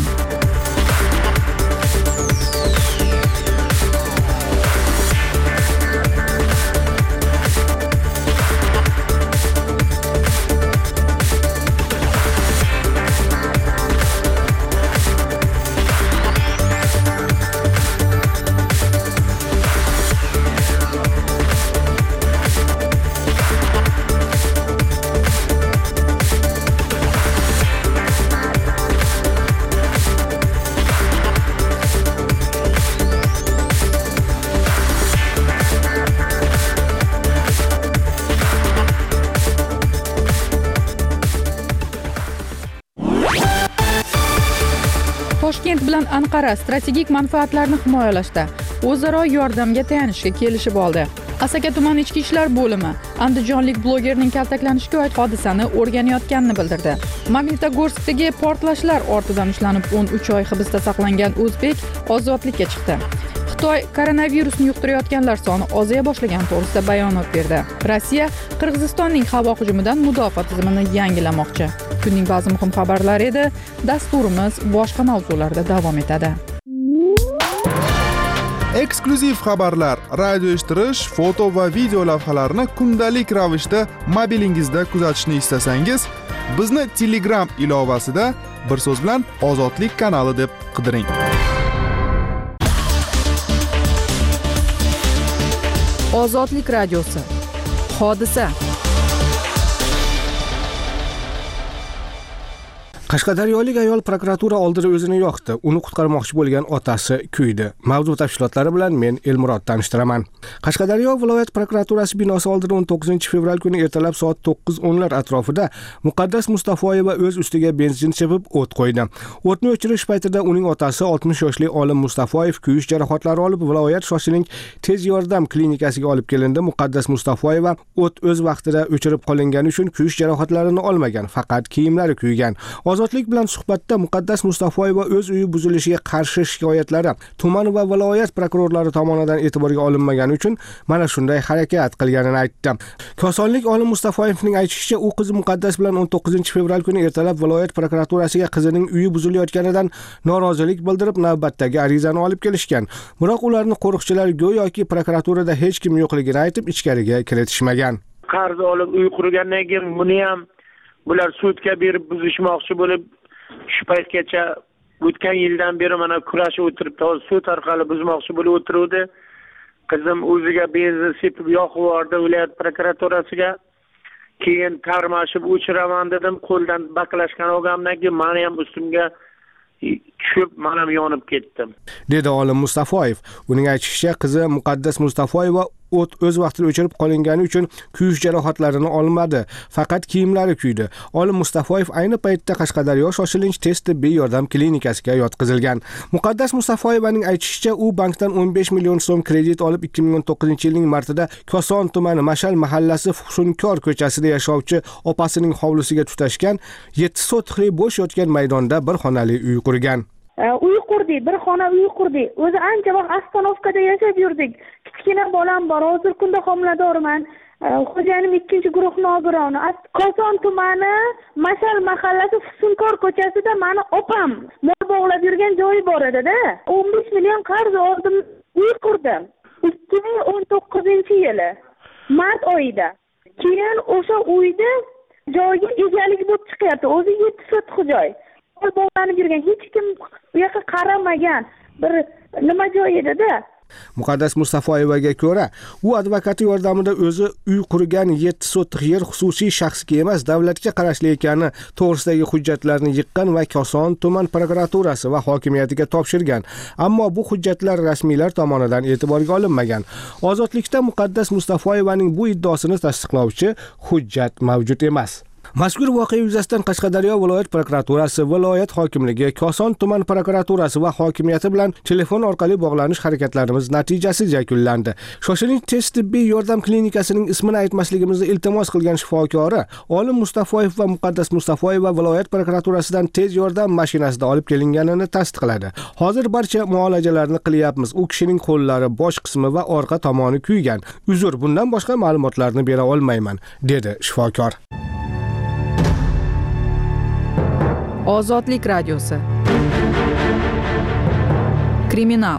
Toshkent bilan Anqara strategik manfaatlarni himoyalashda o'zaro yordamga tayanishga kelishib oldi. Asaka tuman ichki ishlar bo'limi andijonlik blogerning kaltaklanishiga oid hodisani o'rganayotganini bildirdi. Magnitogorskdagi portlashlar ortidan ushlanib o'n uch oy hibsda saqlangan o'zbek ozodlikka chiqdi. Xitoy koronavirusni yuqtirayotganlar soni ozaya boshlagani to'g'risida bayonot berdi. Rossiya Qirg'izistonning havo hujumidan mudofaa tizimini yangilamoqchi. Kunning ba'zi muhim xabarlari edi. Dasturimiz boshqa mavzularda davom etadi. Eksklyuziv xabarlar, radio eshittirish, foto va video lavhalarni kundalik ravishda mobilingizda kuzatishni istasangiz, bizni Telegram ilovasida bir so'z bilan Ozodlik kanali deb qidiring. Ozodlik radiosi. Hodisa. Qashqadaryolik ayol prokuratura oldida o'zini yoqdi. Uni qutqarmoqchi bo'lgan otasi kuydi. Mavzu tafsilotlari bilan men Elmurod tanishtiraman. Qashqadaryo viloyat prokuraturasi binosi oldida o'n to'qqizinchi fevral kuni ertalab soat to'qqiz o'nlar atrofida Muqaddas Mustafoyeva o'z ustiga benzin sepib o't qo'ydi. O'tni o'chirish paytida uning otasi oltmish yoshli Olim Mustafoyev kuyish jarohatlari olib viloyat shoshilinch tez yordam klinikasiga olib kelindi. Muqaddas Mustafoyeva o't o'z vaqtida o'chirib qolingani uchun kuyish jarohatlarini olmagan, faqat kiyimlari kuygan. Ozodlik bilan suhbatda Muqaddas Mustafoyeva o'z uyi buzilishiga qarshi shikoyatlari tuman va viloyat prokurorlari tomonidan e'tiborga olinmagani uchun mana shunday harakat qilganini aytdi. Kosonlik Olim Mustafoyevning aytishicha, u qizi Muqaddas bilan o'n to'qqizinchi fevral kuni ertalab viloyat prokuraturasiga qizining uyi buzilayotganidan norozilik bildirib navbatdagi arizani olib kelishgan. Biroq ularni qo'riqchilar go'yoki prokuraturada hech kim yo'qligini aytib ichkariga kiritishmagan. Qarz olib uy qurgandan keyin buni ham bular sudga berib buzishmoqchi bo'lib, shu paytgacha o'tgan yildan beri mana kurashib o'tiribdi. Hozir sud orqali buzmoqchi bo'lib o'tiruvdi. Qizim o'ziga benzin sepib yoqib yubordi viloyat prokuraturasiga. Keyin tarmashib o'chiraman dedim. Qo'ldan baklashgan olgandan keyin meni ham ustimga tushib, men ham yonib ketdim, dedi Olim Mustafoyev. Uning aytishicha, qizi Muqaddas Mustafoyeva o't o'z vaqtida o'chirib qolingani uchun kuyish jarohatlarini olmadi, faqat kiyimlari kuydi. Olim Mustafoyev ayni paytda Qashqadaryo shoshilinch tez tibbiy yordam klinikasiga yotqizilgan. Muqaddas Mustafoyevaning aytishicha, u bankdan o'n besh million so'm kredit olib ikki ming o'n to'qqizinchi yilning martida Koson tumani Mashal mahallasi Fusunkor ko'chasida yashovchi opasining hovlisiga tutashgan yetti sotixli bo'sh yotgan maydonda bir xonali uy qurgan. Uy qurdik, bir xona uy qurdik. O'zi ancha vaqt Astanovkada yashab yurdik. Kichkina bolam bor, hozir kunda homiladorman. Xo'jayinim ikkinchi guruh nogironi. Koson tumani Mashal mahallasi Fusunkor ko'chasida meni opam mol bog'lab yurgan joyi bor edi-da. o'n besh million qarz oldim, uy qurdim. ikki ming o'n to'qqizinchi yili mart oyida. Keyin o'sha uyda joyga egalik bo'lib chiqyapti. O'zi yetti sotix joy. Mol bog'lanib yurgan, hech kim u yoqqa qaramagan bir nima joy edi-da. Muqaddas Mustafoyevaga ko'ra, u advokati yordamida o'zi uy qurgan yetti sotix yer xususiy shaxsga emas, davlatga qarashli ekani to'g'risidagi hujjatlarni yiqqan va Koson tuman prokuraturasi va hokimiyatiga topshirgan. Ammo bu hujjatlar rasmiylar tomonidan e'tiborga olinmagan. Ozodlikda Muqaddas Mustafoyevaning bu iddaosini tasdiqlovchi hujjat mavjud emas. Mazkur voqea yuzasidan Qashqadaryo viloyat prokuraturasi, viloyat hokimligi, Koson tuman prokuraturasi va hokimiyati bilan telefon orqali bog'lanish harakatlarimiz natijasiz yakunlandi. Shoshilinch tez tibbiy yordam klinikasining ismini aytmasligimizni iltimos qilgan shifokori Olim Mustafoyev va Muqaddas Mustafoyeva viloyat prokuraturasidan tez yordam mashinasida olib kelinganini tasdiqladi. Hozir barcha muolajalarni qilyapmiz. U kishining qo'llari, bosh qismi va orqa tomoni kuygan. Uzr, bundan boshqa ma'lumotlarni bera olmayman, dedi shifokor. Ozodlik radiosi. Kriminal.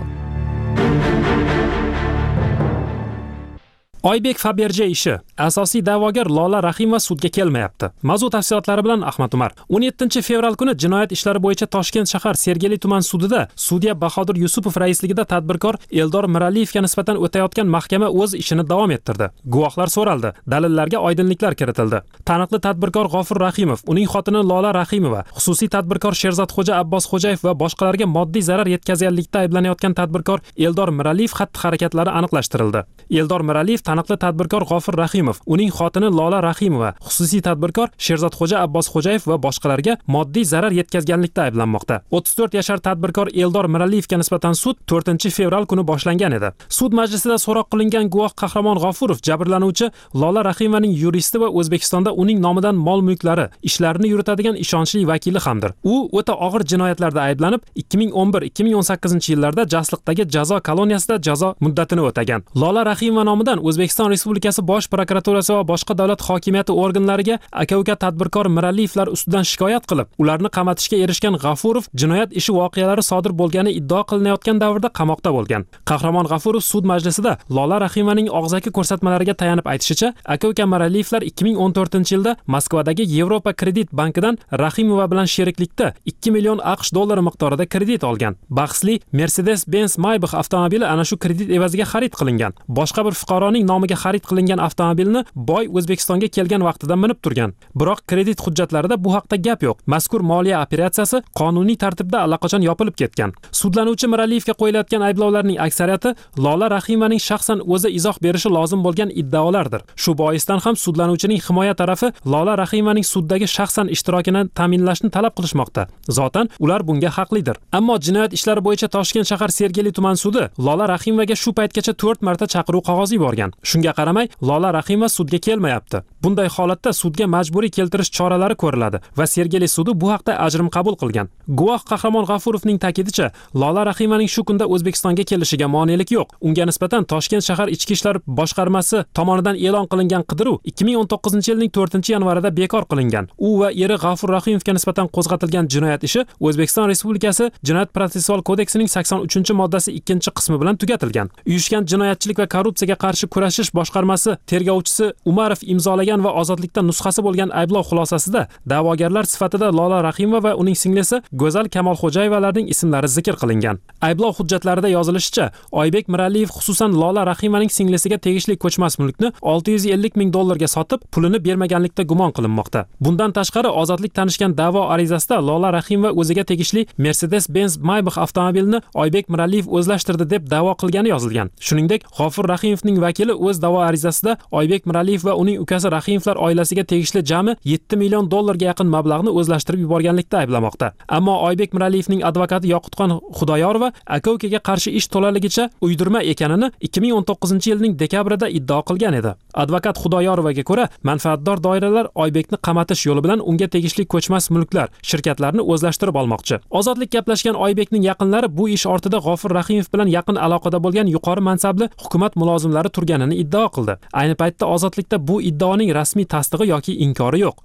Oybek Faberje ishi. Asosiy da'vogar Lola Rahimova sudga kelmayapti. Mavzu tafsilotlari bilan Ahmad Umar. o'n yettinchi fevral kuni jinoyat ishlari bo'yicha Toshkent shahar Sergeli tuman sudida sudya Bahodir Yusupov raisligida tadbirkor Eldor Miraliyevga nisbatan o'tayotgan mahkama o'z ishini davom ettirdi. Guvohlar so'raldi, dalillarga oydinliklar kiritildi. Taniqli tadbirkor G'ofur Rahimov, uning xotini Lola Rahimova, xususiy tadbirkor Sherzodxo'ja Abbosxo'jayev va boshqalarga moddiy zarar yetkazganlikda ayblanayotgan tadbirkor Eldor Miraliyev xatti-harakatlari aniqlashtirildi. Eldor Miraliyev taniqli tadbirkor G'ofur Rahimov, uning xotini Lola Rahimova, xususiy tadbirkor Sherzodxo'ja Abbosxo'jayev va boshqalarga moddiy zarar yetkazganlikda ayblanmoqda. o'ttiz to'rt yashar tadbirkor Eldor Miraliyevga nisbatan sud to'rtinchi fevral kuni boshlangan edi. Sud majlisida so'roq qilingan guvoh Qahramon G'ofurov jabrlanuvchi Lola Rahimovaning yuristi va O'zbekistonda uning nomidan mol-mulklari, ishlarini yuritadigan ishonchli vakili hamdir. U o'ta og'ir jinoyatlarda ayblanib, ikki ming o'n bir ikki ming o'n sakkizinchi yillarda Jasliqdagi jazo koloniyasida jazo muddatini o'tagan. Lola Rahimova nomidan O'zbekiston Respublikasi Bosh prokuraturasi va boshqa davlat hokimiyati organlariga aka-uka tadbirkor Miraliyevlar ustidan shikoyat qilib, ularni qamatishga erishgan G'afurov jinoyat ishi voqealari sodir bo'lgani iddao qilinayotgan davrda qamoqda bo'lgan. Qahramon G'afurov sud majlisida Lola Rahimovaning og'zaki ko'rsatmalariga tayanib aytishicha, aka-uka Miraliyevlar ikki ming o'n to'rtinchi yilda Moskvadagi Yevropa kredit bankidan Rahimova bilan sheriklikda ikki million AQSh dollari miqdorida kredit olgan. Bahsli Mercedes-Benz Maybach avtomobili ana shu kredit evaziga xarid qilingan. Boshqa bir fuqaroning nomiga xarid qilingan avtomobilni boy O'zbekistonga kelgan vaqtida minib turgan. Biroq kredit hujjatlarida bu haqda gap yo'q. Mazkur moliya operatsiyasi qonuniy tartibda allaqachon yopilib ketgan. Sudlanuvchi Miraliyevga qo'yilayotgan ayblovlarning aksariyati Lola Rahimovaning shaxsan o'zi izoh berishi lozim bo'lgan iddaolardir. Shu boisdan ham sudlanuvchining himoya tarafi Lola Rahimovaning suddagi shaxsan ishtirokini ta'minlashni talab qilishmoqda. Zotan ular bunga haqlidir. Ammo jinoyat ishlari bo'yicha Toshkent shahar Sergeli tuman sudi Lola Rahimovaga shu paytgacha to'rt marta chaqiruv qog'ozi yuborgan. Shunga qaramay, Lola Rahimova sudga kelmayapti. Bunday holatda sudga majburiy keltirish choralari ko'riladi va Sergeli sudi bu haqda ajrim qabul qilgan. Guvoh Qahramon G'afurovning ta'kidicha, Lola Rahimovaning shu kunda O'zbekistonga kelishiga monelik yo'q. Unga nisbatan Toshkent shahar ichki ishlar boshqarmasi tomonidan e'lon qilingan qidiruv ikki ming o'n to'qqizinchi yilning to'rtinchi yanvarida bekor qilingan. U va eri G'afur Rahimovga nisbatan qo'zg'atilgan jinoyat ishi O'zbekiston Respublikasi Jinoyat protsessual kodeksining sakson uchinchi moddasi ikkinchi qismi bilan tugatilgan. Uyushgan jinoyatchilik va korrupsiyaga qarshi kurashish boshqarmasi tergovchisi Umarov imzolagan va ozodlikda nusxasi bo'lgan ayblov xulosasida da'vogarlar sifatida Lola Rahimova va uning singlisi Go'zal Kamolxo'jayevalarning ismlari zikr qilingan. Ayblov hujjatlarida yozilishicha, Oybek Miraliyev xususan Lola Rahimovaning singlisiga tegishli ko'chmas mulkni olti yuz ellik ming dollarga sotib, pulini bermaganlikda gumon qilinmoqda. Bundan tashqari, ozodlik tanishgan da'vo arizasida Lola Rahimova o'ziga tegishli Mercedes-Benz Maybach avtomobilini Oybek Miraliyev o'zlashtirdi deb da'vo qilgani yozilgan. Shuningdek, G'ofur Rahimovning vakili o'z da'vo arizasida Oybek Miraliyev va uning ukasi Rahimovlar oilasiga tegishli jami yetti million dollarga yaqin mablag'ni o'zlashtirib yuborganlikda ayblamoqda. Ammo Oybek Miraliyevning advokati Yoqutxon Xudoyorova aka-ukaga qarshi ish to'laligicha uydirma ekanini ikki ming o'n to'qqizinchi yilning dekabrida iddao qilgan edi. Advokat Xudoyorovaga ko'ra, manfaatdor doiralar Oybekni qamatish yo'li bilan unga tegishli ko'chmas mulklar, shirkatlarni o'zlashtirib olmoqchi. Ozodlik gaplashgan Oybekning yaqinlari bu ish ortida G'ofur Rahimov bilan yaqin aloqada bo'lgan yuqori mansabli hukumat mulozimlari turganini iddao qildi. Ayni paytda ozodlikda bu iddaoning rasmiy tasdig'i yoki inkori yo'q.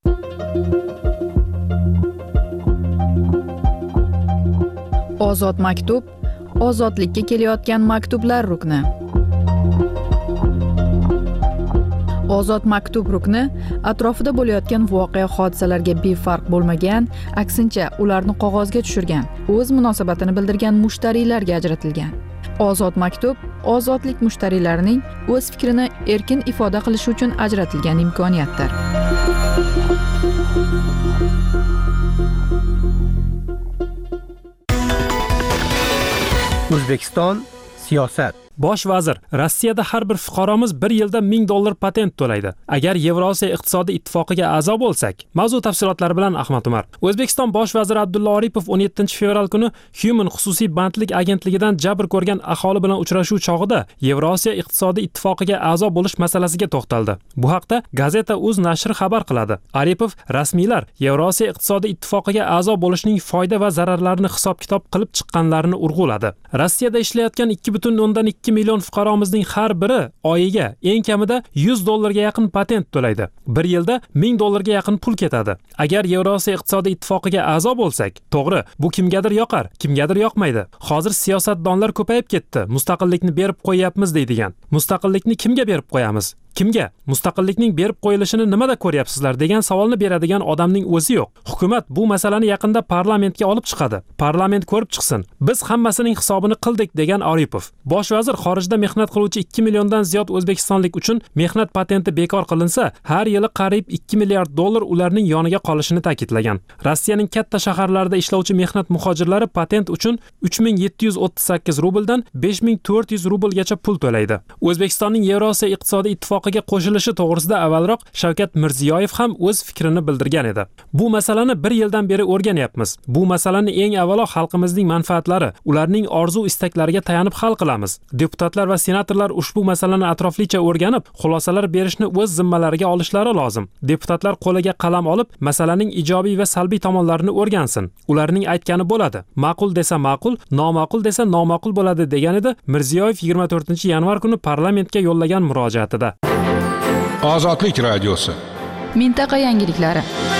Ozod maktub, ozodlikka kelayotgan maktublar rukni. Ozod maktub rukni atrofida bo'layotgan voqea hodisalarga befarq bo'lmagan, aksincha ularni qog'ozga tushirgan, o'z munosabatini bildirgan mushtariylarga ajratilgan. Ozod maktub ozodlik mushtariylarining o'z fikrini erkin ifoda qilishi uchun ajratilgan imkoniyatdir. O'zbekiston siyosat. Bosh vazir: Rossiyada har bir fuqaromiz bir yilda ming dollar patent to'laydi. Agar Yevrosiyo iqtisodiy ittifoqiga a'zo bo'lsak. Mavzu tafsilotlari bilan Ahmad Umar. O'zbekiston bosh vaziri Abdulla Aripov o'n yettinchi fevral kuni Human xususiy bandlik agentligidan jabr ko'rgan aholi bilan uchrashuv chog'ida Yevrosiyo iqtisodiy ittifoqiga a'zo bo'lish masalasiga to'xtaldi. Bu haqda Gazeta uz nashri xabar qiladi. Aripov rasmiylar Yevrosiyo iqtisodiy ittifoqiga a'zo bo'lishning foyda va zararlarini hisob-kitob qilib chiqqanlarini urg'uladi. Rossiyada ishlayotgan ikki butun o'ndan ikki million fuqaromizning har biri oyiga eng kamida yuz dollarga yaqin patent to'laydi. Bir yilda ming dollarga yaqin pul ketadi. Agar Yevrosiyo iqtisodiy ittifoqiga a'zo bo'lsak, to'g'ri, bu kimgadir yoqar, kimgadir yoqmaydi. Hozir siyosatdonlar ko'payib ketdi. Mustaqillikni berib qo'yapmiz deydigan. Mustaqillikni kimga berib qo'yamiz? Kimga? Mustaqillikning berib qo'yilishini nimada ko'ryapsizlar degan savolni beradigan odamning o'zi yo'q. Hukumat bu masalani yaqinda parlamentga olib chiqadi. Parlament ko'rib chiqsin. Biz hammasining hisobini qildik degan Aripov. Bosh vazir xorijda mehnat qiluvchi ikki milliondan ziyod o'zbekistonlik uchun mehnat patenti bekor qilinsa, har yili qariyb ikki milliard dollar ularning yoniga qolishini ta'kidlagan. Rossiyaning katta shaharlarida ishlovchi mehnat muhojirlari patent uchun uch ming yetti yuz o'ttiz sakkiz rubldan besh ming to'rt yuz rublgacha pul to'laydi. O'zbekistonning Yevrosiyo iqtisodiy ittifoqiga qo'shilishi to'g'risida avvalroq Shavkat Mirziyoyev ham o'z fikrini bildirgan edi. Bu masalani bir yildan beri o'rganyapmiz. Bu masalani eng avvalo xalqimizning manfaatlari, ularning orzu-istaklariga tayanib hal qilamiz. Deputatlar va senatorlar ushbu masalani atroflicha o'rganib, xulosalar berishni o'z zimmalariga olishlari lozim. Deputatlar qo'liga qalam olib, masalaning ijobiy va salbiy tomonlarini o'rgansin. Ularning aytgani bo'ladi. Ma'qul desa ma'qul, noma'qul desa noma'qul bo'ladi degan edi Mirziyoyev yigirma to'rtinchi yanvar kuni parlamentga yo'llagan murojaatida. Ozodlik radiosi. Mintaqa yangiliklari.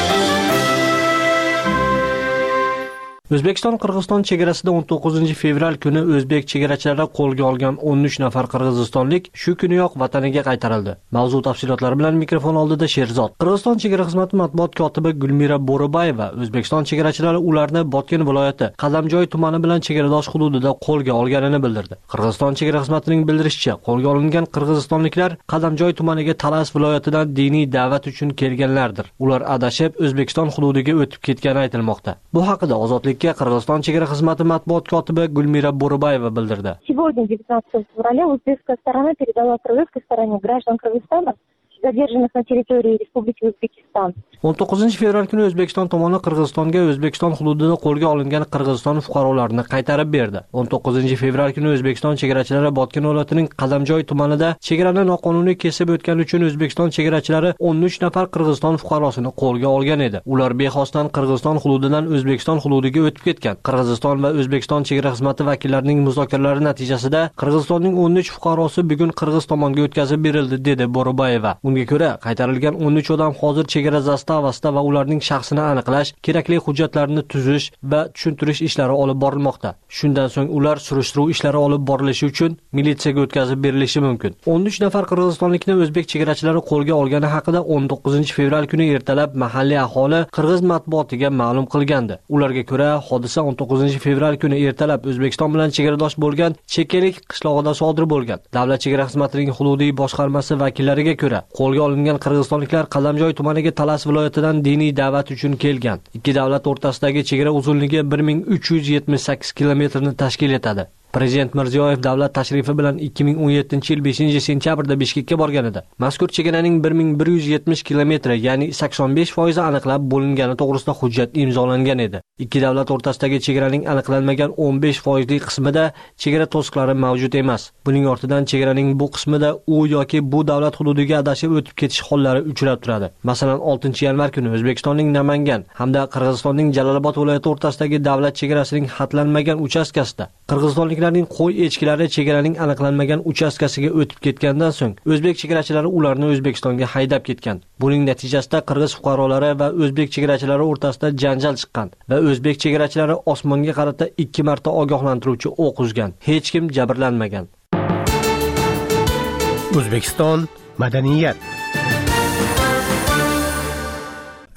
O'zbekiston Qirg'iziston chegarasida o'n to'qqizinchi fevral kuni o'zbek chegarachilari qo'lga olgan o'n uch nafar qirg'izistonlik shu kuniyoq vataniga qaytarildi. Mavzu tafsilotlari bilan mikrofon oldida Sherzod. Qirg'iziston chegara xizmati matbuot kotibi Gulmira Bo'ribayeva O'zbekiston chegarachilari ularni Botken viloyati Qadamjoy tumani bilan chegaradosh hududida qo'lga olganini bildirdi. Qirg'iziston chegara xizmatining bildirishicha, qo'lga olingan qirg'izistonliklar Qadamjoy tumaniga Talas viloyatidan diniy da'vat uchun kelganlardir. Ular adashib O'zbekiston hududiga o'tib ketgani aytilmoqda. Bu haqida ozodlik Qirg'iziston chegara xizmati matbuot kotibi Gulmira Bo'ribayeva bildirdi. Сегодня, девятнадцатого февраля, узбекская сторона передала кыргызской стороне граждан Кыргызстана, задержанных на территории Республики Узбекистан. o'n to'qqizinchi fevral kuni O'zbekiston tomoni Qirg'izistonga O'zbekiston hududida qo'lga olingan Qirg'iziston fuqarolarini qaytarib berdi. o'n to'qqizinchi fevral kuni O'zbekiston chegarachilari Botken viloyatining Qadamjoy tumanida chegarani noqonuniy kesib o'tgani uchun O'zbekiston chegarachilari o'n uch nafar Qirg'iziston fuqarosini qo'lga olgan edi. Ular bexosdan Qirg'iziston hududidan O'zbekiston hududiga o'tib ketgan. Qirg'iziston va O'zbekiston chegara xizmati vakillarining muzokaralari natijasida Qirg'izistonning o'n uch fuqarosi bugun Qirg'iz tomoniga o'tkazib berildi, dedi Bo'ribayeva. Unga ko'ra, qaytarilgan o'n uch odam hozir chegara zastavasida va ularning shaxsini aniqlash, kerakli hujjatlarni tuzish va tushuntirish ishlari olib borilmoqda. Shundan so'ng ular surishtiruv ishlari olib borilishi uchun militsiyaga o'tkazib berilishi mumkin. o'n uch nafar qirg'izistonlikni o'zbek chegarachilari qo'lga olgani haqida o'n to'qqizinchi fevral kuni ertalab mahalliy aholi qirg'iz matbuotiga ma'lum qilgandi. Ularga ko'ra, hodisa o'n to'qqizinchi fevral kuni ertalab O'zbekiston bilan chegaradosh bo'lgan Chekelik qishlog'ida sodir bo'lgan. Davlat chegara xizmatining hududiy boshqarmasi vakillariga ko'ra, qo'lga olingan qirg'izistonliklar Qadamjoy tumaniga Talas viloyatidan diniy da'vat uchun kelgan. Ikki davlat o'rtasidagi chegara uzunligi bir ming uch yuz yetmish sakkiz kilometrni tashkil etadi. Prezident Mirziyoyev davlat tashrifi bilan ikki ming o'n yettinchi yil beshinchi sentyabrda Bishkekka borgan edi. Mazkur chegaraning bir ming bir yuz yetmish kilometri, ya'ni sakson besh foizi aniqlab bo'lingani to'g'risida hujjat imzolangan edi. Ikki davlat o'rtasidagi chegaraning aniqlanmagan o'n besh foizli qismida chegara to'siqlari mavjud emas. Buning ortidan chegaraning bu qismida u yoki bu davlat hududiga adashib o'tib ketish hollari uchrab turadi. Masalan, oltinchi yanvar kuni O'zbekistonning Namangan hamda Qirg'izistonning Jalolobod viloyati o'rtasidagi davlat chegarasining xatlanmagan uchastkasida qirg'izistonlik qo'y echkilari chegaraning aniqlanmagan uchastkasiga o'tib ketgandan so'ng o'zbek chegarachilari ularni O'zbekistonga haydab ketgan. Buning natijasida qirg'iz fuqarolari va o'zbek chegarachilari o'rtasida janjal chiqqan va o'zbek chegarachilari osmonga qarata ikki marta ogohlantiruvchi o'q uzgan. Hech kim jabrlanmagan. O'zbekiston madaniyat.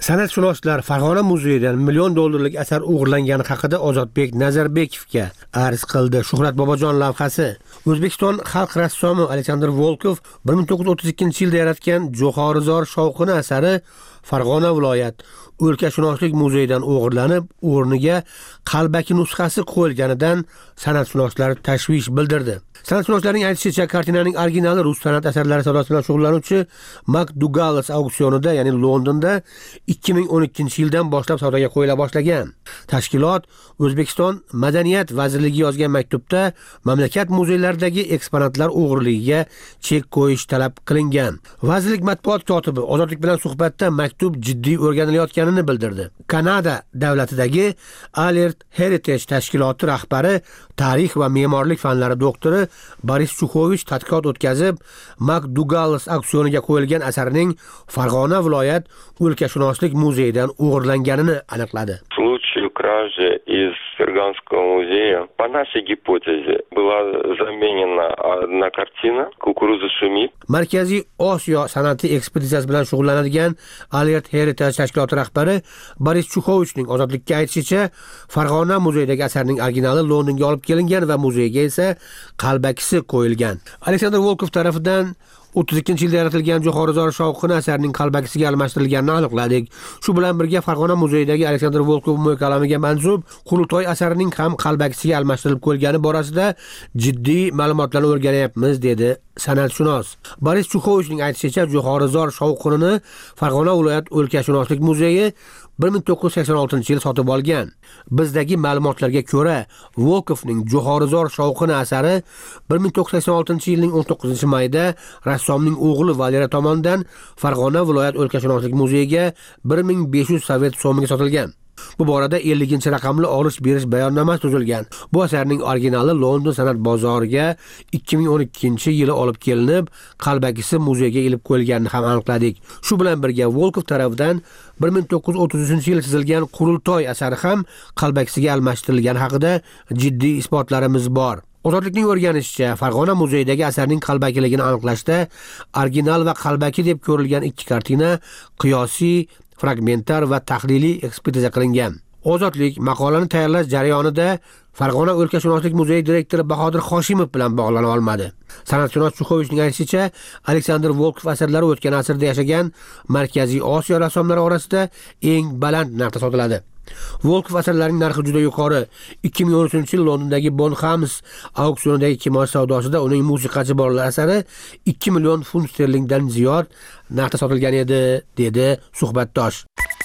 San'atshunoslar Farg'ona muzeyidan million dollarlik asar o'g'irlangani haqida Ozodbek Nazarbekovga arz qildi. Shuhrat Bobojon lavhasi. O'zbekiston xalq rassomi Aleksandr Volkov bir ming to'qqiz yuz o'ttiz ikkinchi yilda yaratgan Jo'xorizor shovqini asari Farg'ona viloyat o'lkashunoslik muzeyidan o'g'irlanib, o'rniga qalbaki nusxasi qo'yilganidan san'atshunoslar tashvish bildirdi. San'atshunoslarning aytishicha, kartinaning originali rus san'at asarlari savdosi bilan shug'ullanuvchi McDougall's auksionida, ya'ni Londonda ikki ming o'n ikkinchi yildan boshlab savdoga qo'yila boshlagan. Tashkilot O'zbekiston Madaniyat vazirligiga yozgan maktubda mamlakat muzeylaridagi eksponatlar o'g'irligiga chek qo'yish talab qilingan. Vazirlik matbuot kotibi Ozodlik bilan suhbatda maktub jiddiy o'rganilayotganini bildirdi. Kanada davlatidagi Alert Heritage tashkiloti rahbari, tarix va me'morlik fanlari doktori Boris Chukovich tadqiqot o'tkazib, McDougall's auksioniga qo'yilgan asarning Farg'ona viloyat o'lkashunoslik muzeyidan o'g'irlanganini aniqladi. Случаю кражи из Ферганского музея, по нашей гипотезе, была заменена одна картина «Кукуруза шумит». Markaziy Osiyo san'ati ekspeditsiyasi bilan shug'ullanadigan Alert Heritage tashkiloti rahbari Boris Chukovichning Ozodlikka aytishicha, Farg'ona muzeyidagi asarning originali Londonga olib kelingan va muzeyga esa qalbakisi qo'yilgan. Aleksandr Volkov tomonidan o'ttiz ikkinchi yilda yaratilgan Jo'xorizor shovqini asarining qalbakisiga almashtirilganini aniqladik. Shu bilan birga Farg'ona muzeyidagi Aleksandr Volkov mo'y-kalamiga mansub Qultoy asarining ham qalbakisiga almashtirilib qo'yilgani borasida jiddiy ma'lumotlarni o'rganyapmiz, dedi san'atshunos. Boris Chukovichning aytishicha, Jo'xorizor shovqinini Farg'ona viloyat o'lkashunoslik muzeyi bir ming to'qqiz yuz sakson oltinchi yil sotib olgan. Bizdagi ma'lumotlarga ko'ra, Volkovning Jo'xorizor shovqini asari bir ming to'qqiz yuz sakson oltinchi yilning o'n to'qqizinchi mayida rassomning o'g'li Valera tomonidan Farg'ona viloyat o'lkashunoslik muzeyiga bir ming besh yuz sovet so'miga sotilgan. Bu borada elliginchi raqamli olish-berish bayonnomasi tuzilgan. Bu asarning originali London san'at bozoriga ikki ming o'n ikkinchi yili olib kelinib, qalbakisi muzeyga ilib qo'yilganini ham aniqladik. Shu bilan birga Volkov tomonidan bir ming to'qqiz yuz o'ttiz uchinchi yilda chizilgan Qurultoy asari ham qalbakisiga almashtirilgani haqida jiddiy isbotlarimiz bor. Ozodlikning o'rganishicha, Farg'ona muzeyidagi asarning qalbakiligini aniqlashda original va qalbaki deb ko'rilgan ikki kartina qiyosiy, fragmentar va tahliliy ekspertiza qilingan. Ozodlik maqolani tayyorlash jarayonida Farg'ona o'lkashunoslik muzeyi direktori Bahodir Hoshimov bilan bog'lana olmadi. San'atshunos Chukovichning aytishicha, Aleksandr Volkov asarlari o'tgan asrda yashagan Markaziy Osiyo rassomlari orasida eng baland narxda sotiladi. Volkov asarlarining narxi juda yuqori. ikki ming o'n uchinchi yil Londondagi Bonhams auksionidagi kimosh savdosida uning musiqachi bolalar asari ikki million funt sterlingdan ziyod narxda sotilgan edi, dedi suhbatdosh.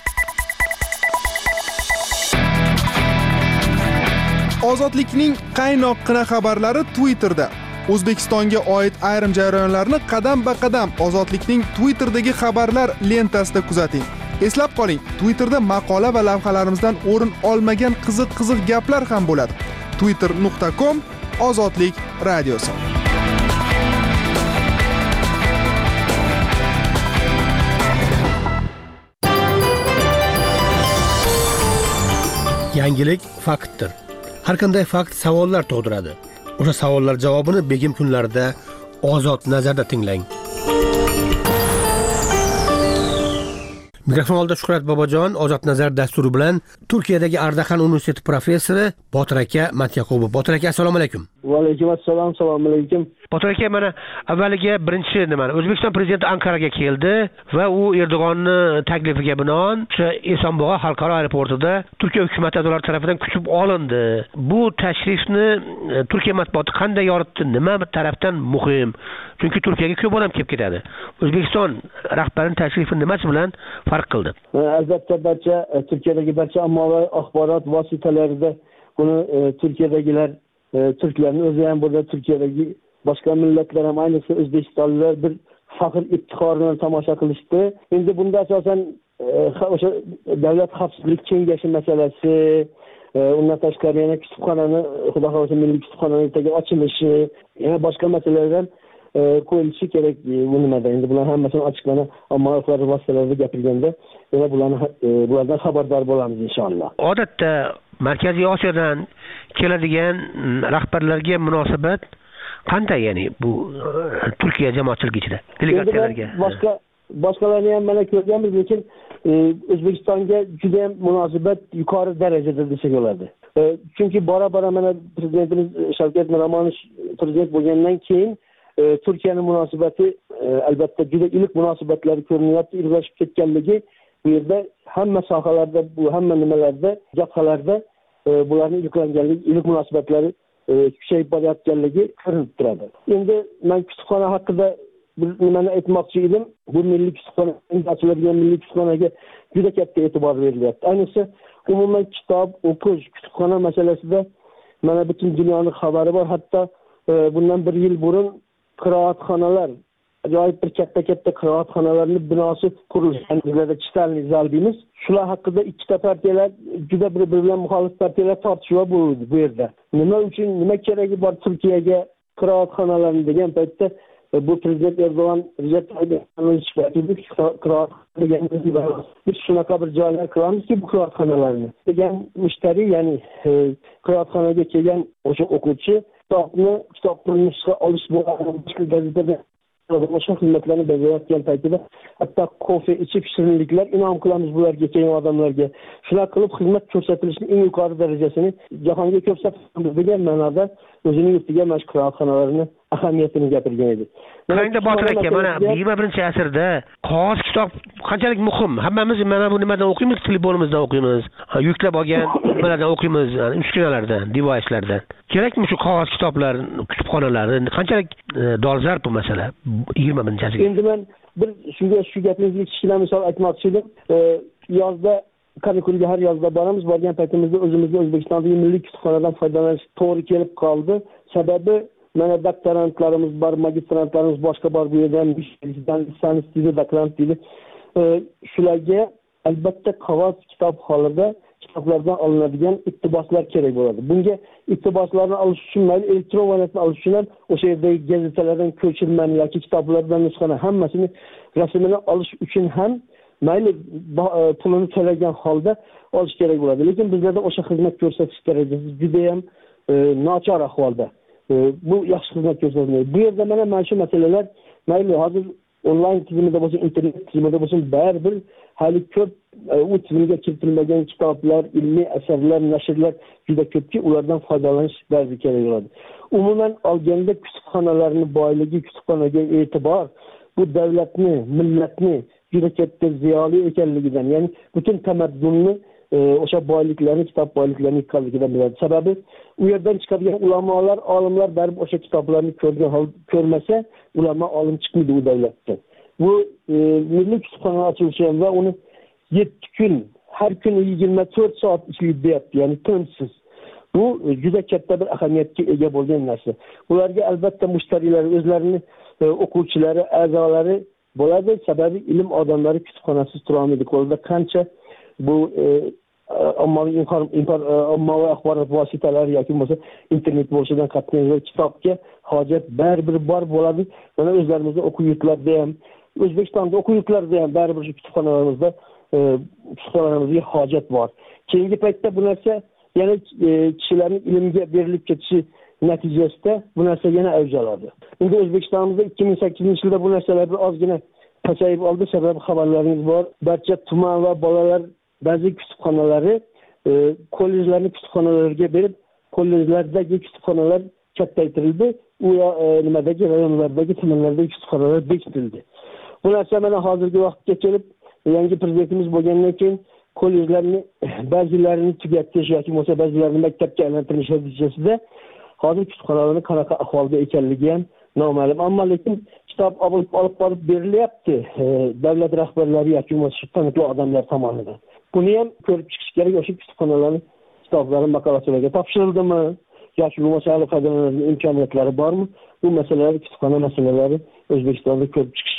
Ozodlikning qaynoqqina xabarlari Twitterda. O'zbekistonga oid ayrim jarayonlarni qadam-ba-qadam Ozodlikning Twitter'dagi xabarlar lentasida kuzating. Eslab qoling, Twitterda maqola va lavhalarimizdan o'rin olmagan qiziq-qiziq gaplar ham bo'ladi. twitter nuqta com Ozodlik radiosi. Yangilik faktdir. Har qanday fakt savollar tug'diradi. O'sha savollar javobini begim kunlarida Ozod nazarda tinglang. Mikrofon oldida Shuhrat Bobojon, Ozod nazar dasturi bilan Turkiyadagi Ardahan universiteti professori Botir aka Matyaqubov. Botir aka, assalomu alaykum. Va alaykum assalom, assalomu alaykum. Botir aka, mana avvaliga birinchi nima, O'zbekiston prezidenti Anqaraga keldi va u Erdo'g'onni taklifiga binoan o'sha Esonbog'o xalqaro aeroportida Turkiya hukumati a'zolari tomonidan kutib olindi. Bu tashrifni Turkiya matbuoti qanday yoritdi? Nima tarafdan muhim? Chunki Turkiyaga ko'p odam kelib ketadi. O'zbekiston rahbarining tashrifi nimasi bilan farq qildi? Albatta barcha Turkiyadagi barcha ommaviy axborot vositalarida buni Turkiyadagilar, turklarning o'zi ham burada Turkiyadagi boshqa millatlar ham, ayniqsa O'zbekistonliklar bir faxr iftixorini tomosha qilishdi. Endi bunda asosan o'sha davlat xavfsizlik kengashi masalasi, undan tashqari yana kutubxonani, xudo xohlasa milliy kutubxonani ertaga ochilishi, yana boshqa masalalar qo'yilishi kerak. Bu nimada endi bular hammasini ochiqlana ommaviy axborot vositalarida gapirganda yana bularni bulardan xabardor bo'lamiz inshaalloh. Odatda Markaziy Osiyodan keladigan rahbarlarga munosabat qanday, ya'ni bu Turkiya jamoatchiligi ichida delegatsiyalarga? Boshqa boshqalarni ham mana ko'rganmiz, lekin O'zbekistonga juda ham munosabat yuqori darajada desak bo'ladi. Chunki bora bora mana prezidentimiz Shavkat Miromonovich prezident bo'lgandan keyin Turkiyaning munosabati albatta juda iliq munosabatlar ko'rinyapti, ilg'ashib ketganligi bu yerda hamma sohalarda, bu hamma nimalarda, jabhalarda bularning iliqlanganligi, iliq munosabatlari kuchayib borayotganligi ko'rinib turadi. Endi men kutubxona haqida bir nimani aytmoqchi edim. Bu milliy kutubxona, ochiladigan milliy kutubxonaga juda katta e'tibor berilyapti. Ayniqsa umuman kitob o'qish, kutubxona masalasida mana butun dunyoning xabari bor. Hatto bundan bir yil burun qiroatxonalar, ajoyib bir katta-katta qiroatxonalarning binosi qurilgan, bizlarda chitalniy zal deymiz. Shular haqida ikkita partiyalar, juda bir-biri bilan muxolif partiyalar tortishuv bo'ldi bu yerda. Nima uchun, nima keragi bor Turkiyaga qiroatxonalarni degan paytda bu prezident Erdo'g'an Recep Tayyip Erdo'g'an biz shunaqa bir joylar qilamizki bu qiroatxonalarni degan mushtariy, ya'ni qiroatxonaga kelgan o'sha o'quvchi kitobni kitob nusxa olish bo'lgan o'sha xizmatlarni bajarayotgan paytida hatto kofe ichib shirinliklar inom qilamiz bularga, kelgan odamlarga. Shular qilib xizmat ko'rsatilishning eng yuqori darajasini jahonga ko'rsatamiz degan ma'noda o'zining yurtiga mana shu qiroatxonalarni ahamiyatini gapirgan edi. Qanday Botir aka, mana yigirma birinchi asrda qog'oz kitob qanchalik muhim? Hammamiz mana bu nimadan o'qiymiz, telefonimizdan o'qiymiz, yuklab olgan nimalardan o'qiymiz, uskunalardan, devicelardan. Kerakmi shu qog'oz kitoblar kutubxonalari? Qanchalik dolzarb bu masala yigirma birinchi asrga? Endi men bir shunga shu gapingizga kichkina misol aytmoqchi edim. Yozda kanikulga har yozda boramiz. Borgan paytimizda o'zimizga O'zbekistondagi milliy kutubxonadan foydalanish to'g'ri kelib qoldi. Sababi mana doktorantlarimiz bor, magistrantlarimiz boshqa bor bu yerdan, lisans deydi, doktorant deydi. Shularga albatta qog'oz kitob holida kitoblardan olinadigan iqtiboslar kerak bo'ladi. Bunga iqtiboslarni olish uchun, mayli elektron variantni olish uchun ham o'sha yerdagi gazetalardan ko'chirmani yoki kitoblardan nusxani hammasini rasmini olish uchun ham mayli pulini to'lagan holda olish kerak bo'ladi. Lekin bizlarda o'sha xizmat ko'rsatish darajasi juda ham nochor ahvolda. Bu yaxshi xizmat ko'rsatmaydi. Bu yerda mana mana shu masalalar mayli hozir onlayn tizimida bo'lsin, internet tizimida bo'lsin, baribir hali ko'p u tizimga kiritilmagan kitoblar, ilmiy asarlar, nashrlar juda ko'pki, ulardan foydalanish baribir kerak bo'ladi. Umuman olganda kutubxonalarning boyligi, kutubxonaga e'tibor bu davlatni, millatni juda katta ziyoli ekanligidan, ya'ni butun tamaddunni o'sha boyliklarni, kitob boyliklarini ekanligidan biladi. Sababi u yerdan chiqadigan ulamolar, olimlar baribir o'sha kitoblarni ko'rgan hol ko'rmasa, ulamo olim chiqmaydi u davlatdan. Bu milliy kutubxona ochilishi va uni yetti kun, har kuni yigirma to'rt soat ishlaydi deyapti, ya'ni tinimsiz. Bu juda katta bir ahamiyatga ega bo'lgan narsa. Ularga albatta mushtariylar, o'zlarini o'quvchilari, a'zolari bo'ladi. Sababi ilm odamlari kutubxonasiz tura olmaydi. Qo'lida qancha bu ommaviy ommaviy axborot vositalari yoki bo'lmasa internet bo'lishidan qat'iy nazar kitobga hojat baribir bor bo'ladi. Mana o'zlarimizda o'quv yurtlarida ham, O'zbekistonda o'quv yurtlarida ham baribir shu kutubxonalarimizda kutubxonalarimizga hojat bor. Keyingi paytda bu narsa yana kishilarning ilmga berilib ketishi natijasida bu narsa yana avj oladi. Endi O'zbekistonimizda ikki ming sakkizinchi yilda bu narsalar bir ozgina pasayib oldi. Sababi xabarlaringiz bor. Barcha tuman va bolalar ba'zi kutubxonalari kollejlarni kutubxonalarga berib, kollejlardagi kutubxonalar kattaytirildi. U nimadagi rayonlardagi, tumanlardagi kutubxonalar bekitildi. Bu narsa mana hozirgi vaqtga kelib, yangi prezidentimiz bo'lgandan keyin kollejlarni ba'zilarini tugatish yoki bo'lmasa ba'zilarini maktabga aylantirish natijasida hozir kutubxonalarning qanaqa ahvolda ekanligi ham noma'lum. Ammo lekin kitob olib olib borib berilyapti davlat rahbarlari yoki bo'lmasa taniqli odamlar tomonidan. Buni ham ko'rib chiqish kerak, o'sha kutubxonalarni kitoblari makalalarga topshirildimi yoki bo'lmasa hali foydalanadigan imkoniyatlari bormi? Bu masalalar, kutubxona masalalari O'zbekistonda ko'rib chiqish,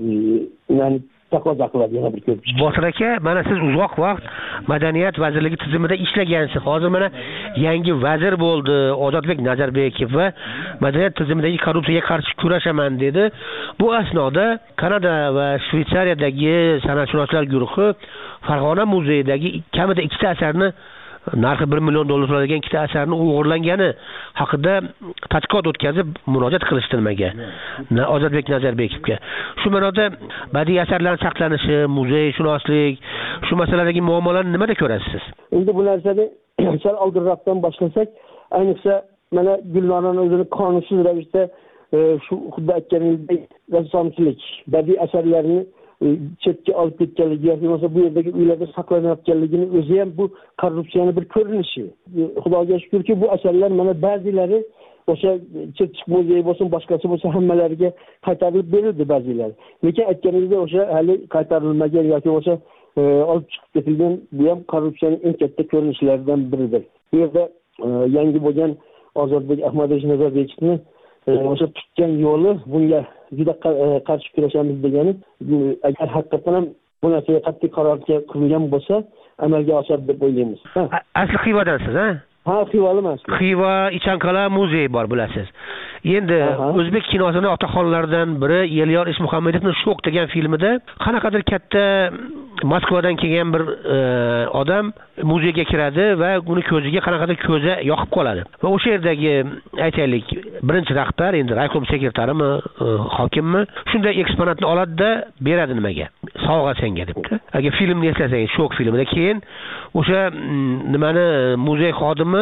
ya'ni taqozo qiladi yana bir ko'rib chiqish. Botir aka, mana siz uzoq vaqt Madaniyat vazirligi tizimida ishlagansiz. Hozir mana yangi vazir bo'ldi, Ozodbek Nazarbekov, va madaniyat tizimidagi korrupsiyaga qarshi kurashaman dedi. Bu asnoda Kanada va Shveysariyadagi san'atshunoslar guruhi Farg'ona muzeyidagi kamida ikkita asarni narxi bir million dollar turadigan ikkita asarni o'g'irlangani haqida tadqiqot o'tkazib murojaat qilishdi nimaga? Ozodbek Nazarbekovga. Shu ma'noda badiiy asarlarning saqlanishi, muzeyshunoslik, shu masaladagi muammolarni nimada ko'rasiz? Endi bu narsani sal oldinroqdan boshlasak, ayniqsa mana Gulnoraning o'zini qonunsiz ravishda shu xuddi aytganingizdek rassomchilik, badiiy asarlarni chetga olib ketganligi yoki bo'lmasa bu yerdagi uylarda saqlanayotganligini o'zi ham bu korrupsiyani bir ko'rinishi. Xudoga shukrki, bu asarlar mana ba'zilari o'sha Chirchiq muzeyi bo'lsin, boshqasi bo'lsa hammalariga qaytarilib berildi ba'zilari. Lekin aytganingizda o'sha hali qaytarilmagan yoki o'sha olib chiqib ketilgan bu ham korrupsiyaning eng katta ko'rinishlaridan biridir. Bu yerda yangi bo'lgan Ozodbek Ahmadovich Nazarbekovni o'sha tutgan yo'li bunga juda qarshi kurashamiz degani, agar haqiqatan ham bu narsaga qat'iy qaror qilingan bo'lsa amalga oshadi deb o'ylaymiz. Asli Xivadansiz, ha? Ha, Xivaliman. Xiva Ichanqala muzeyi bor, bilasiz. Endi o'zbek kinosining otaxonlaridan biri Elyor Ismuhamedovning Shok degan filmida qanaqadir katta Moskvadan kelgan bir odam muzeyga kiradi va uni ko'ziga qanaqadir ko'za yoqib qoladi. Va o'sha yerdagi aytaylik, birinchi rahbar, endi raykom sekretarimi, hokimmi, shunday eksponatni oladi-da beradi nimaga? Sovg'a senga deb. Agar filmni eslasangiz, Shok filmida keyin o'sha nimani muzey xodimi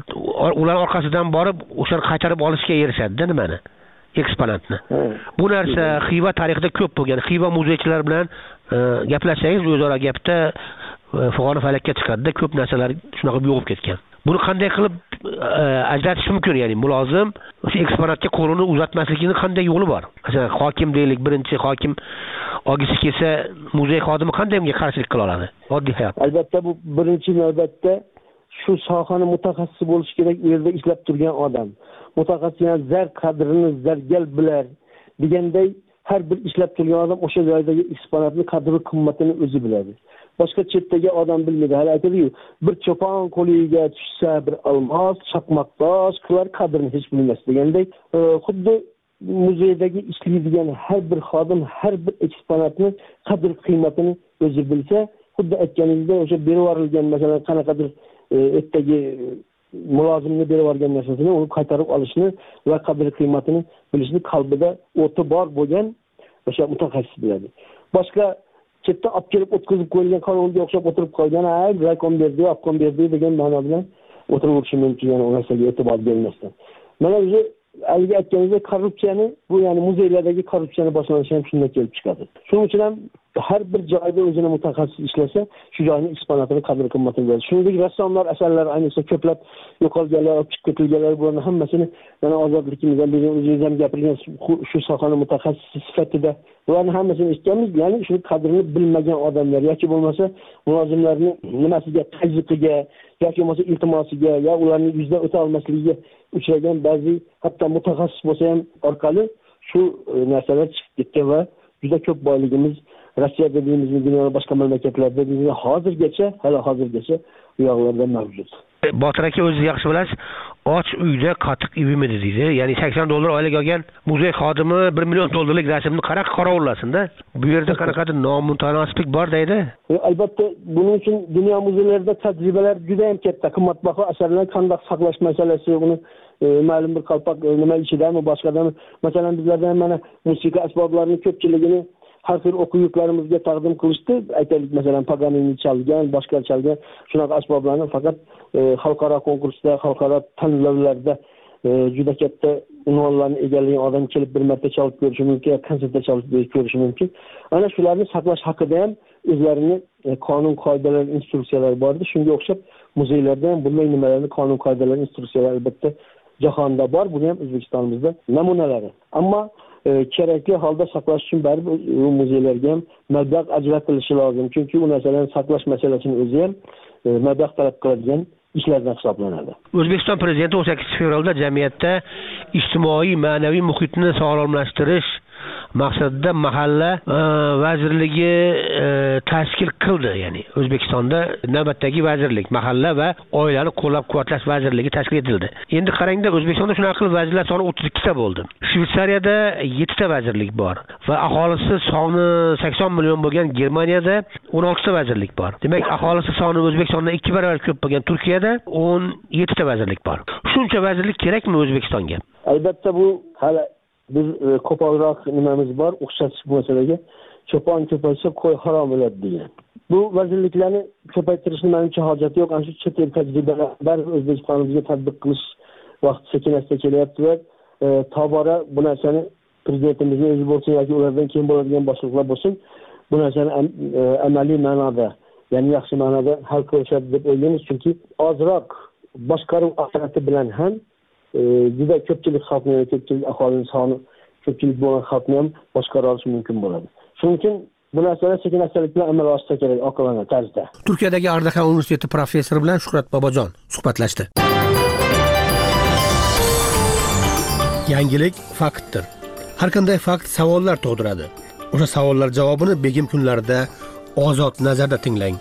ular orqasidan borib o'shani qaytarib olishga erishadi-da nimani? Eksponatni. Bu narsa Xiva tarixida ko'p bo'lgan. Xiva muzeychilar bilan gaplashsangiz, o'zaro gapda fig'oni falakka chiqadi-da, ko'p narsalar shunaqa yo'qib ketgan. Buni qanday qilib ajratish mumkin, ya'ni mulozim o'sha eksponatga qo'lini uzatmasligining qanday yo'li bor? Masalan, hokim deylik, birinchi hokim olgisi kelsa, muzey xodimi qanday unga qarshilik qila oladi? Oddiy hayot. Albatta bu birinchi navbatda shu sohani mutaxassisi bo'lish kerak, u yerda ishlab turgan odam. Mutaxassis zar qadrini zargal bilar deganday, har bir ishlab turgan odam o'sha joydagi eksponatni qadri qimmatini o'zi biladi. Boshqa chetdagi odam bilmaydi. Hali aytadi-ku, bir cho'pon qo'liga tushsa bir olmos, chaqmoq tosh qilar, qadrini hech bilmas deganday, xuddi muzeydagi ishlaydigan har bir xodim har bir eksponatni qadr qiymatini o'zi bilsa, xuddi aytganingizda o'sha berib yuborilgan, masalan, qanaqadir ertaga mulozimni berib yuborgan narsasini uni qaytarib olishni va qadr qiymatini bilishni qalbida o'ti bor bo'lgan o'sha mutaxassis biladi. Boshqa chetda olib kelib o'tkazib qo'yilgan qonunga o'xshab o'tirib qolgan, ay, raykom berdi, obkom berdi degan ma'no bilan o'tiraverishim mumkin, ya'ni u narsaga e'tibor bermasdan. Mana o'zi haligi aytganingizda korrupsiyani, bu ya'ni muzeylardagi korrupsiyani boshlanishi ham shundan kelib chiqadi. Shuning uchun ham har bir joyda o'zini mutaxassis ishlasa, shu joyning eksponatini qadr qimmatini biladi. Shuningdek, rassomlar asarlari ayniqsa ko'plab yo'qolganlar, olib chiqib ketilganlar, bularni hammasini mana ozodligimizdan beri o'zingiz ham gapirgan shu sohani mutaxassisi sifatida bularni hammasini eshitganmiz. Ya'ni shu qadrini bilmagan odamlar yoki bo'lmasa mulozimlarning nimasiga, tazyiqiga yoki bo'lmasa iltimosiga, yo ularning yuzda o'ta olmasligiga uchragan ba'zi hatto mutaxassis bo'lsa ham orqali shu narsalar chiqib ketgan va juda ko'p boyligimiz Rossiya dediğimizin dunyoda boshqa mamlakatlarda dediğimiz hozirgacha, hali hozirgacha bu yoqlarda mavjud. Botir aka o'zingiz yaxshi bilasiz, och uyda qatiq ivimidi deydi. Ya'ni sakson dollar oylik olgan muzey xodimi bir million dollarlik rasmni qanaqa qaravullasin-da? Bu yerda qanaqadir nomutanosiblik bor deydi. Albatta, buning uchun dunyo muzeylarida tajribalar juda ham katta. Qimmatbaho asarlarni qanday saqlash masalasi, uni ma'lum bir qalpoq nima ichidami, boshqadami? Masalan, bizlarda mana musiqa asboblarining ko'pchiligini har xil o'quvchilarimizga taqdim qilishdi. Aytaylik, masalan, Paganini chalgan, boshqa chalgan shunaqa asboblarni faqat xalqaro konkursda, xalqaro tanlovlarda juda katta unvonlarni egallagan odam kelib bir marta chalib ko'rishi mumkin, konsertda chalib ko'rishi mumkin. Ana shularni saqlash haqida ham o'zlarini qonun qoidalar, instruksiyalar bordi. Shunga o'xshab muzeylarda ham bunday nimalarni qonun qoidalar, instruksiyalar albatta jahonda bor, bu ham O'zbekistonimizda namunalari. Ammo kerakli holda saqlash uchun baribir u muzeylarga ham mablag' ajratilishi lozim. Chunki u narsalarni saqlash masalasini o'zi ham mablag' talab qiladigan ishlardan hisoblanadi. O'zbekiston prezidenti o'n sakkizinchi fevralda jamiyatda ijtimoiy, ma'naviy muhitni sog'lomlashtirish maqsadida mahalla vazirligi tashkil qildi. Ya'ni O'zbekistonda navbatdagi vazirlik mahalla va oilani qo'llab-quvvatlash vazirligi tashkil etildi. Endi qarangda O'zbekistonda shunaqa qilib vazirlar soni o'ttiz ikkita bo'ldi. Shveysariyada yettita vazirlik bor va aholisi soni sakson million bo'lgan Germaniyada o'n oltita vazirlik bor. Demak, aholisi soni O'zbekistondan ikki barobar ko'p bo'lgan Turkiyada o'n yettita vazirlik bor. Shuncha vazirlik kerakmi O'zbekistonga? Albatta bu hali biz ko'proq nimamiz bor, o'xshatish bu masalaga cho'pon ko'paysa qo'y harom bo'ladi degan. Bu vazirliklarni ko'paytirishning menimcha hojati yo'q. Ana shu chet el tajribalari O'zbekistonimizga tatbiq qilish vaqti sekin-asta kelyapti va tobora bu narsani prezidentimizning o'zi bo'lsin yoki ulardan keyin bo'ladigan boshliqlar bo'lsin, bu narsani amaliy ma'noda, ya'ni yaxshi ma'noda hal qilishadi deb o'ylaymiz, chunki ozroq boshqaruv apparati bilan ham juda ko'pchilik xalqni, ko'pchilik aholining soni ko'pchilik bo'lgan xalqni ham boshqara olish mumkin bo'ladi. Shuning uchun bu narsalar sekin-astalik bilan amalga oshsa kerak oqilona tarzda. Turkiyadagi Ardahan universiteti professori bilan Shuhrat Bobojon suhbatlashdi. Yangilik faktdir. Har qanday fakt savollar tug'diradi. O'sha savollar javobini begim kunlarida Ozod nazarda tinglang.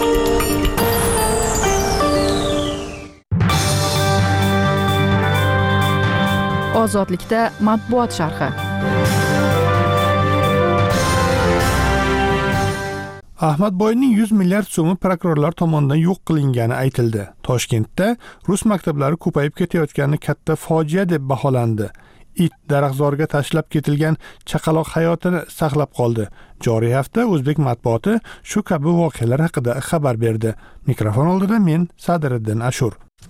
Ozodlikda matbuot sharhi. Ahmadboyning yuz milliard so'mi prokurorlar tomonidan yo'q qilingani aytildi. Toshkentda rus maktablari ko'payib ketayotgani katta fojia deb baholandi. It daraxtzorga tashlab ketilgan chaqaloq hayotini saqlab qoldi. Joriy hafta o'zbek matbuoti shu kabi voqealar haqida xabar berdi. Mikrofon oldida men Sadiriddin Ashur.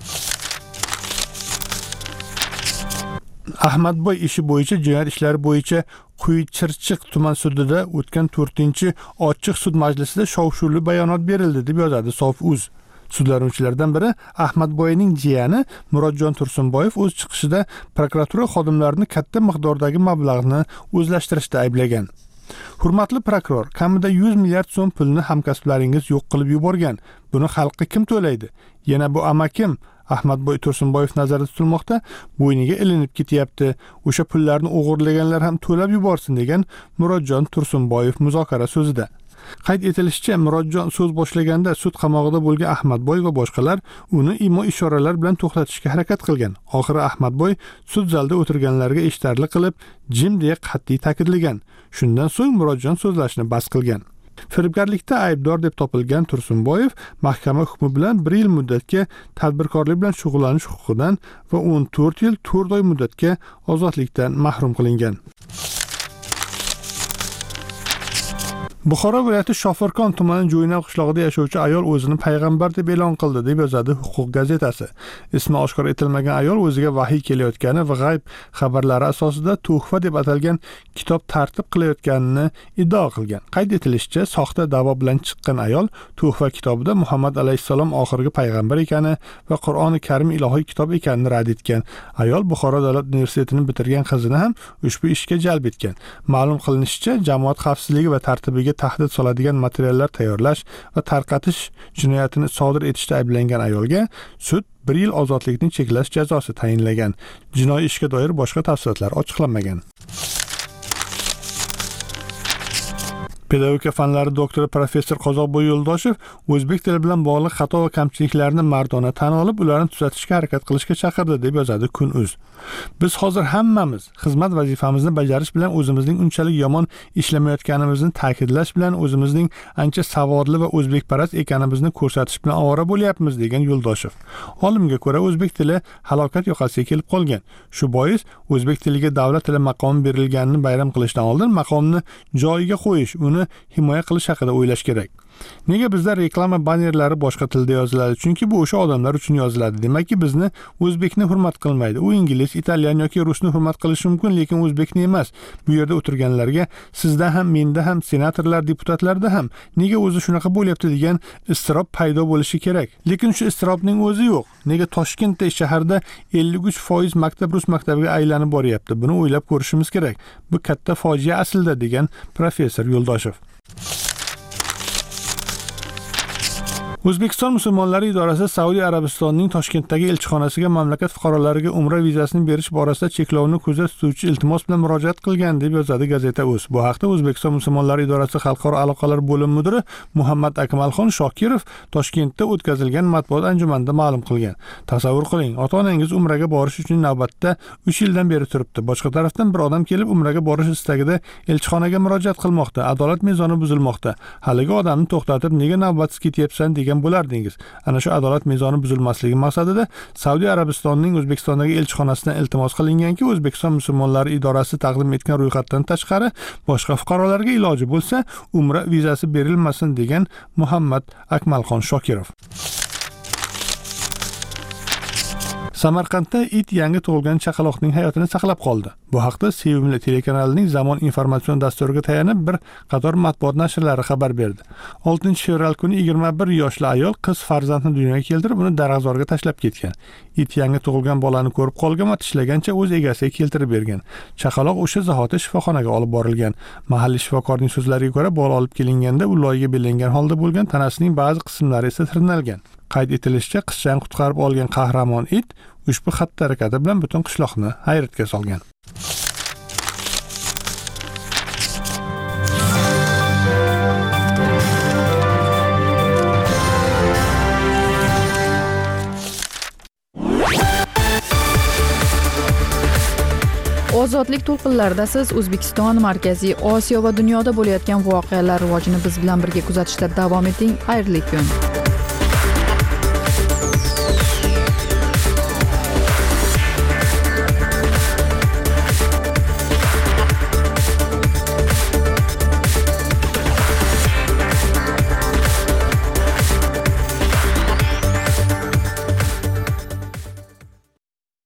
Ahmadboy ishi bo'yicha jinoyat ishlari bo'yicha Quyi-Chirchiq tuman sudida o'tgan to'rtinchi ochiq sud majlisida shov-shuvli bayonot berildi deb yozadi Sof.uz. Sudlanuvchilardan biri Ahmadboyning jiyani Murodjon Tursunboyev o'z chiqishida prokuratura xodimlarini katta miqdordagi mablag'ni o'zlashtirishda ayblagan. Hurmatli prokuror, kamida yuz milliard so'm pulni hamkasblaringiz yo'q qilib yuborgan. Buni xalqqa kim to'laydi? Yana bu amakim Ahmadboy Tursunboyev nazarda tutilmoqda, bo'yniga ilinib ketyapti. O'sha pullarni o'g'irlaganlar ham to'lab yuborsin degan Murodjon Tursunboyev muzokara so'zida. Qayd etilishicha, Murodjon so'z boshlaganda sud qamog'ida bo'lgan Ahmadboy va boshqalar uni imo-ishoralar bilan to'xtatishga harakat qilgan. Oxiri Ahmadboy sud zalida o'tirganlarga eshitarli qilib, jim deya qat'iy ta'kidlagan. Shundan so'ng Murodjon so'zlashni bas qilgan. Firibgarlikda aybdor deb topilgan Tursunboyev mahkama hukmi bilan bir yil muddatga tadbirkorlik bilan shug'ullanish huquqidan va o'n to'rt yil to'rt oy muddatga ozodlikdan mahrum qilingan. Buxoro viloyati Shofirkon tumani Jo'ynal qishlog'ida yashovchi ayol o'zini payg'ambar deb e'lon qildi deb yozadi Huquq gazetasi. Ismi oshkor etilmagan ayol o'ziga vahiy kelayotgani va g'ayb xabarlari asosida tuhfa deb atalgan kitob tartib qilayotganini iddao qilgan. Qayd etilishicha, soxta da'vo bilan chiqqan ayol tuhfa kitobida Muhammad alayhissalom oxirgi payg'ambar ekani va Qur'oni Karim ilohiy kitob ekanini rad etgan. Ayol Buxoro davlat universitetini bitirgan qizini ham ushbu ishga jalb etgan. Ma'lum qilinishicha, jamoat xavfsizligi va tartibiga tahdid soladigan materiallar tayyorlash va tarqatish jinoyatini sodir etishda ayblangan ayolga sud bir yil ozodlikni cheklash jazosi tayinlagan. Jinoiy ishga doir boshqa tafsilotlar ochiqlanmagan. Pedagogika fanlari doktori professor Qozoqboy Yo'ldoshev o'zbek tili bilan bog'liq xato va kamchiliklarni mardona tan olib, ularni tuzatishga harakat qilishga chaqirdi deb yozadi Kun.uz. Biz hozir hammamiz xizmat vazifamizni bajarish bilan o'zimizning unchalik yomon ishlamayotganimizni ta'kidlash bilan o'zimizning ancha savodli va o'zbekparast ekanimizni ko'rsatish bilan ovora bo'lyapmiz degan Yo'ldoshev. Olimga ko'ra o'zbek tili halokat yoqasiga kelib qolgan. Shu bois o'zbek tiliga davlat tili maqomi berilganini bayram qilishdan oldin maqomni joyiga qo'yish, uni himoya qilish haqida o'ylash kerak. Nega bizda reklama bannerlari boshqa tilda yoziladi? Chunki bu o'sha odamlar uchun yoziladi. Demakki, bizni o'zbekni hurmat qilmaydi. U ingliz, italyan yoki rusni hurmat qilishi mumkin, lekin o'zbekni emas. Bu yerda o'tirganlarga, sizda ham, menda ham, senatorlar, deputatlarda ham nega o'zi shunaqa bo'lyapti degan iztirob paydo bo'lishi kerak. Lekin shu iztirobning o'zi yo'q. Nega Toshkentda shaharda ellik uch foiz maktab rus maktabiga aylanib boryapti? Buni o'ylab ko'rishimiz kerak. Bu katta fojia aslida degan professor Yo'ldoshev. O'zbekiston musulmonlari idorasi Saudiya Arabistonining Toshkentdagi elchixonasiga mamlakat fuqarolariga umra vizasini berish borasida cheklovni ko'zda tutuvchi iltimos bilan murojaat qilgan deb yozadi gazeta o'z. Bu haqda O'zbekiston musulmonlari idorasi xalqaro aloqalar bo'limi mudiri Muhammad Akmalxon Shokirov Toshkentda o'tkazilgan matbuot anjumanida ma'lum qilgan. Tasavvur qiling, ota-onangiz umraga borish uchun navbatda uch yildan beri turibdi. Boshqa tarafdan bir odam kelib umraga borish istagida elchixonaga murojaat qilmoqda. Adolat mezoni buzilmoqda. Haligi odamni to'xtatib, nega navbatsiz ketyapsan degan bo'lardingiz. Ana shu adolat mezoni buzilmasligi maqsadida Saudiya Arabistonining O'zbekistondagi elchixonasidan iltimos qilinganki, O'zbekiston musulmonlari idorasi taqdim etgan ro'yxatdan tashqari boshqa fuqarolarga iloji bo'lsa umra vizasi berilmasin degan Muhammad Akmalxon Shokirov. Samarqandda it yangi tug'ilgan chaqaloqning hayotini saqlab qoldi. Bu haqda Sevimli telekanalining Zamon informatsion dasturiga tayanib bir qator matbuot nashrlari xabar berdi. oltinchi fevral kuni yigirma bir yoshli ayol qiz farzandni dunyoga keltirib, uni daraxtzorga tashlab ketgan. It yangi tug'ilgan bolani ko'rib qolgan va tishlagancha o'z egasiga keltirib bergan. Chaqaloq o'sha zahoti shifoxonaga olib borilgan. Mahalliy shifokorning so'zlariga ko'ra, bola olib kelinganda u loyiga belangan holda bo'lgan, tanasining ba'zi qismlari esa tirnalgan. Qayd etilishicha, qizchani qutqarib olgan qahramon it ushbu xatti-harakati bilan butun qishloqni hayratga solgan. Ozodlik to'lqinlarida siz O'zbekiston, Markaziy Osiyo va dunyoda bo'layotgan voqealar rivojini biz bilan birga kuzatishda davom eting. Xayrli kun.